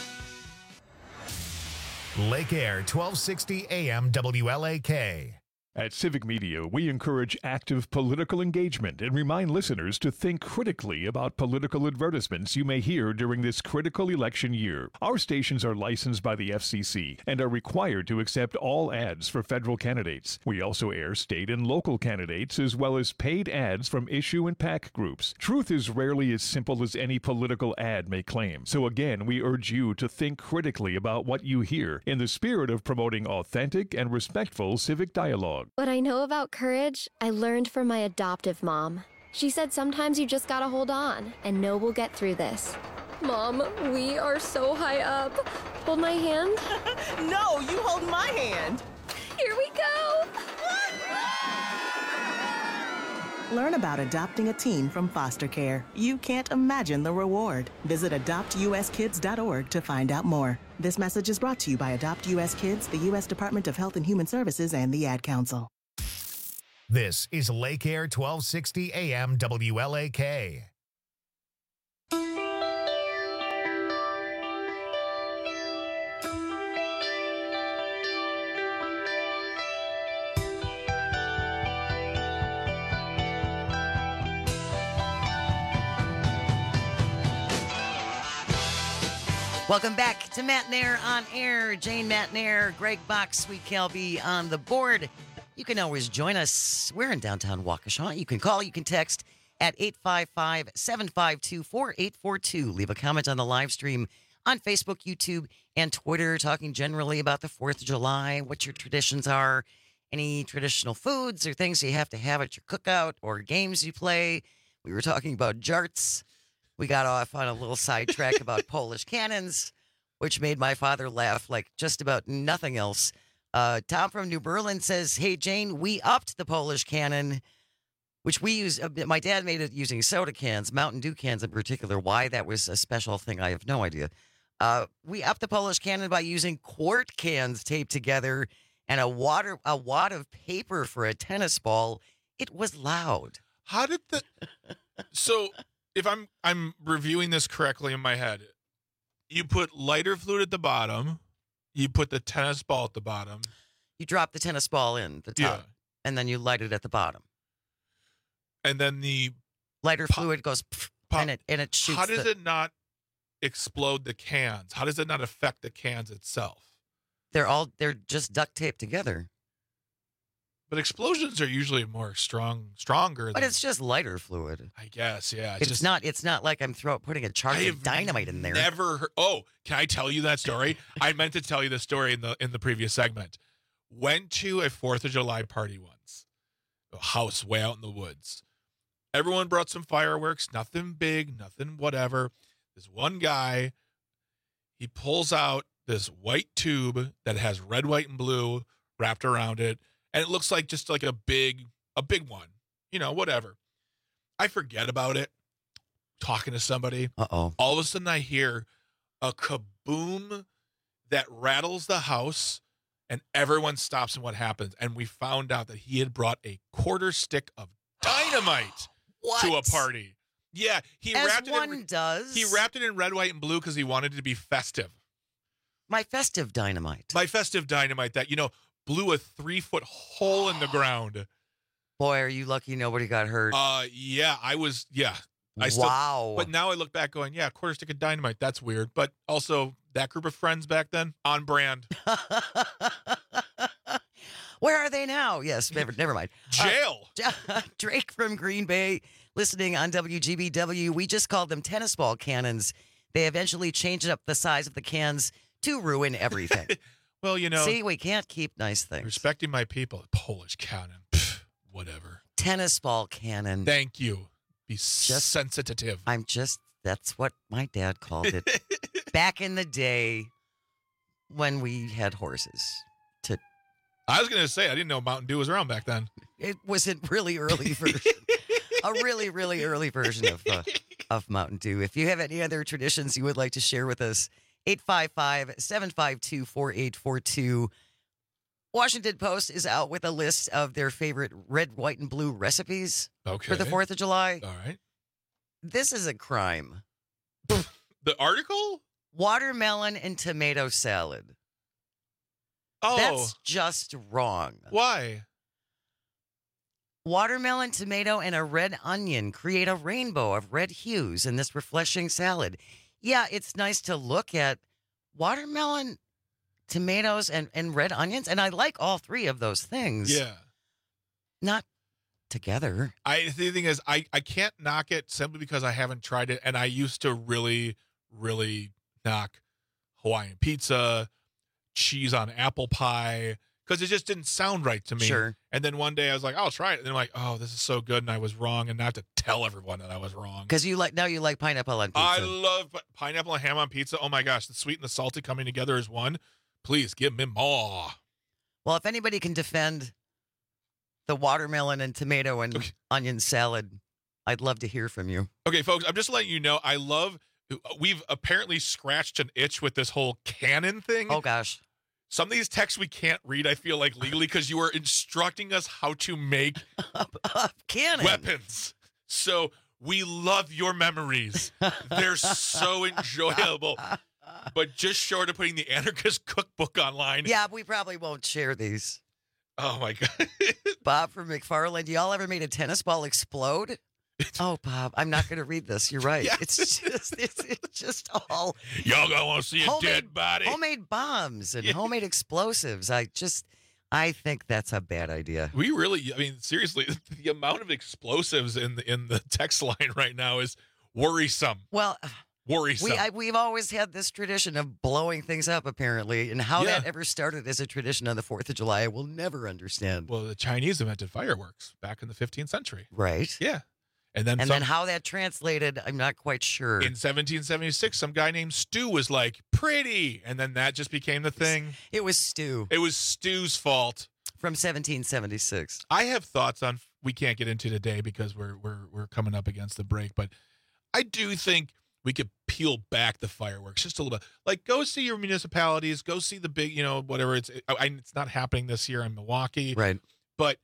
Lake Air, twelve sixty A M W L A K. At Civic Media, we encourage active political engagement and remind listeners to think critically about political advertisements you may hear during this critical election year. Our stations are licensed by the F C C and are required to accept all ads for federal candidates. We also air state and local candidates as well as paid ads from issue and PAC groups. Truth is rarely as simple as any political ad may claim. So again, we urge you to think critically about what you hear in the spirit of promoting authentic and respectful civic dialogue. What I know about courage, I learned from my adoptive mom. She said sometimes you just gotta hold on and know we'll get through this. Mom, we are so high up. Hold my hand. No, you hold my hand. Here we go. Learn about adopting a teen from foster care. You can't imagine the reward. Visit adopt u s kids dot org to find out more. This message is brought to you by Adopt U S Kids, the U S Department of Health and Human Services, and the Ad Council. This is Lake Air twelve sixty A M W L A K. Welcome back to Matt Nair on Air. Jane Matt Nair, Greg Bach, Sweet Kelby on the board. You can always join us. We're in downtown Waukesha. You can call, you can text at eight five five, seven five two, four eight four two. Leave a comment on the live stream on Facebook, YouTube, and Twitter, talking generally about the fourth of July, what your traditions are, any traditional foods or things you have to have at your cookout or games you play. We were talking about jarts. We got off on a little sidetrack about Polish cannons, which made my father laugh like just about nothing else. Uh, Tom from New Berlin says, hey, Jane, we upped the Polish cannon, which we use. Uh, my dad made it using soda cans, Mountain Dew cans in particular. Why that was a special thing, I have no idea. Uh, we upped the Polish cannon by using quart cans taped together and a water a wad of paper for a tennis ball. It was loud. How did the... So... If I'm I'm reviewing this correctly in my head, you put lighter fluid at the bottom, you put the tennis ball at the bottom. You drop the tennis ball in the top, Yeah. and then you light it at the bottom. And then the lighter pop, fluid goes, pff, pop, and it and it shoots. How does the, it not explode the cans? How does it not affect the cans itself? They're all they're just duct taped together. But explosions are usually more strong, stronger. But than, it's just lighter fluid. I guess, yeah. It's, just, not. It's not like I'm throw, putting a charge I of have dynamite in there. Never heard. Oh, can I tell you that story? I meant to tell you the story in the in the previous segment. Went to a Fourth of July party once, a house way out in the woods. Everyone brought some fireworks. Nothing big, nothing whatever. This one guy, he pulls out this white tube that has red, white, and blue wrapped around it. And it looks like just like a big, a big one, you know, whatever. I forget about it. Talking to somebody. Uh-oh. All of a sudden I hear a kaboom that rattles the house and everyone stops and what happens. And we found out that he had brought a quarter stick of dynamite to a party. Yeah. He As wrapped one it in, does. He wrapped it in red, white, and blue because he wanted it to be festive. My festive dynamite. My festive dynamite that, you know, blew a three-foot hole in the ground. Boy, are you lucky nobody got hurt. Uh, yeah, I was, yeah. I still, wow. But now I look back going, yeah, quarter stick of dynamite, that's weird. But also, that group of friends back then, on brand. Where are they now? Yes, never, never mind. Jail. Uh, Drake from Green Bay, listening on W G B W. We just called them tennis ball cannons. They eventually changed up the size of the cans to ruin everything. Well, you know. See, we can't keep nice things. Respecting my people. Polish cannon. Pff, whatever. Tennis ball cannon. Thank you. Be just sensitive. I'm just, that's what my dad called it. Back in the day when we had horses. To, I was going to say, I didn't know Mountain Dew was around back then. It was a really early version. a really, really early version of, uh, of Mountain Dew. If you have any other traditions you would like to share with us, eight five five, seven five two, four eight four two. Washington Post is out with a list of their favorite red, white, and blue recipes okay. for the fourth of July. All right. This is a crime. The article? Watermelon and tomato salad. Oh. That's just wrong. Why? Watermelon, tomato, and a red onion create a rainbow of red hues in this refreshing salad. Yeah, it's nice to look at watermelon, tomatoes, and, and red onions. And I like all three of those things. Yeah. Not together. I the thing is, I, I can't knock it simply because I haven't tried it. And I used to really, really knock Hawaiian pizza, cheese on apple pie, because it just didn't sound right to me. Sure. And then one day I was like, I'll try it. And then I'm like, oh, this is so good. And I was wrong. And I have to tell everyone that I was wrong. Because you like now you like pineapple on pizza. I love pi- pineapple and ham on pizza. Oh my gosh, the sweet and the salty coming together as one. Please give me more. Well, if anybody can defend the watermelon and tomato and Okay. onion salad, I'd love to hear from you. Okay, folks, I'm just letting you know, I love, we've apparently scratched an itch with this whole canon thing. Oh, gosh. Some of these texts we can't read, I feel like, legally, because you are instructing us how to make canon weapons. So we love your memories. They're so enjoyable. But just short of putting the Anarchist Cookbook online. Yeah, we probably won't share these. Oh, my God. Bob from McFarland, y'all ever made a tennis ball explode? Oh, Bob, I'm not going to read this. You're right. Yes. It's just it's, it's just all Y'all gonna want to see a homemade, dead body. homemade bombs and Yeah. homemade explosives. I just, I think that's a bad idea. We really, I mean, seriously, the amount of explosives in the, in the text line right now is worrisome. Well, Worrisome. we I, we've always had this tradition of blowing things up, apparently, and how Yeah. that ever started as a tradition on the Fourth of July, I will never understand. Well, the Chinese invented fireworks back in the fifteenth century. Right? Yeah. And then And some, then how that translated, I'm not quite sure. in seventeen seventy-six, some guy named Stu was like, pretty. And then that just became the thing. It was Stu It was Stu's fault. from seventeen seventy-six. I have thoughts on, we can't get into today because we're we're we're coming up against the break, but I do think we could peel back the fireworks just a little bit. Like, go see your municipalities, go see the big, you know, whatever. It's I, I- it's not happening this year in Milwaukee, Right. but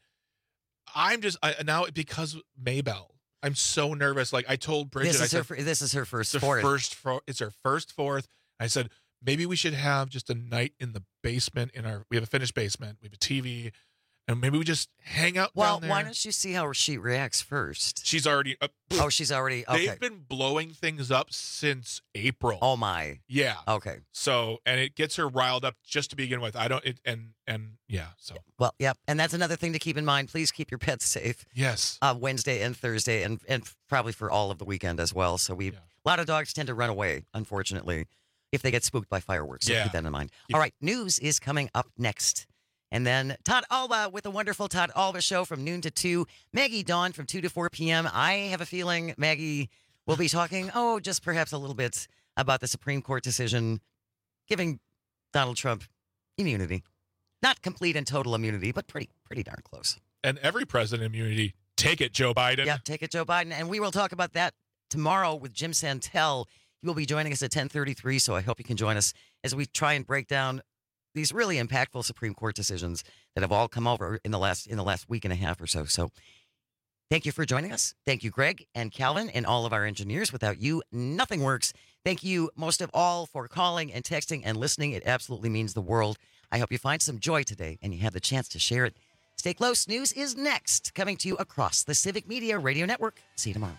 I'm just I, now because Maybell, I'm so nervous. Like I told Bridget, This I is her. said, fir- This is her first it's her fourth. first fo- it's her first fourth. I said maybe we should have just a night in the basement. In our we have a finished basement, we have a T V, and maybe we just hang out Well, down there. why don't you see how she reacts first? She's already. Uh, Oh, she's already okay. They've been blowing things up since April. Oh my. Yeah. Okay. So, and it gets her riled up just to begin with. I don't, it, and, and yeah, so. Well, yep. And that's another thing to keep in mind. Please keep your pets safe. Yes. Uh, Wednesday and Thursday, and and probably for all of the weekend as well. So we, a lot of dogs tend to run away, unfortunately, if they get spooked by fireworks. So Yeah. keep that in mind. All right, news is coming up next. And then Todd Alba with the wonderful Todd Alba Show from noon to two. Maggie Dawn from two to four p.m. I have a feeling Maggie will be talking, oh, just perhaps a little bit about the Supreme Court decision giving Donald Trump immunity. Not complete and total immunity, but pretty, pretty darn close. And every president immunity, take it, Joe Biden. Yeah, take it, Joe Biden. And we will talk about that tomorrow with Jim Santel. He will be joining us at ten thirty-three, so I hope you can join us as we try and break down these really impactful Supreme Court decisions that have all come over in the last in the last week and a half or so. So thank you for joining us. Thank you, Greg and Calvin and all of our engineers. Without you, nothing works. Thank you most of all for calling and texting and listening. It absolutely means the world. I hope you find some joy today and you have the chance to share it. Stay close. News is next, coming to you across the Civic Media Radio Network. See you tomorrow.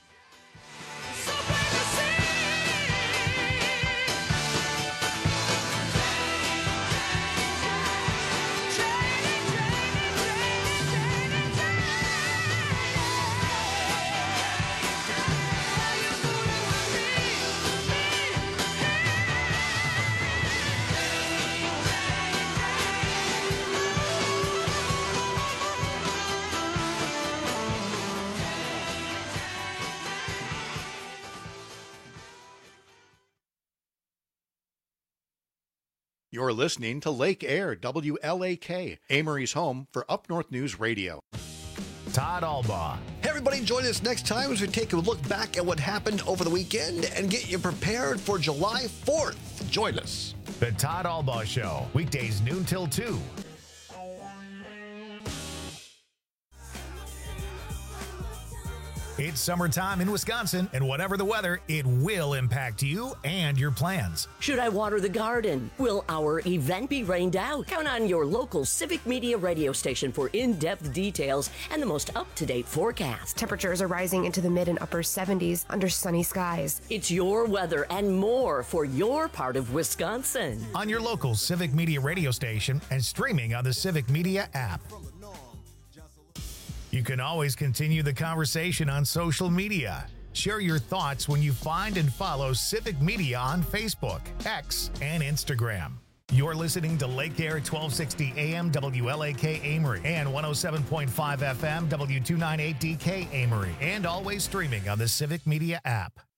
You're listening to Lake Air, W L A K, Amory's home for Up North News Radio. Todd Albaugh. Hey, everybody, join us next time as we take a look back at what happened over the weekend and get you prepared for July fourth. Join us. The Todd Albaugh Show, weekdays noon till two. It's summertime in Wisconsin, and whatever the weather, it will impact you and your plans. Should I water the garden? Will our event be rained out? Count on your local Civic Media radio station for in-depth details and the most up-to-date forecast. Temperatures are rising into the mid and upper seventies under sunny skies. It's your weather and more for your part of Wisconsin. On your local Civic Media radio station and streaming on the Civic Media app. You can always continue the conversation on social media. Share your thoughts when you find and follow Civic Media on Facebook, X, and Instagram. You're listening to Lake Air twelve sixty A M W L A K Amory and one oh seven point five F M W two ninety-eight D K Amory, and always streaming on the Civic Media app.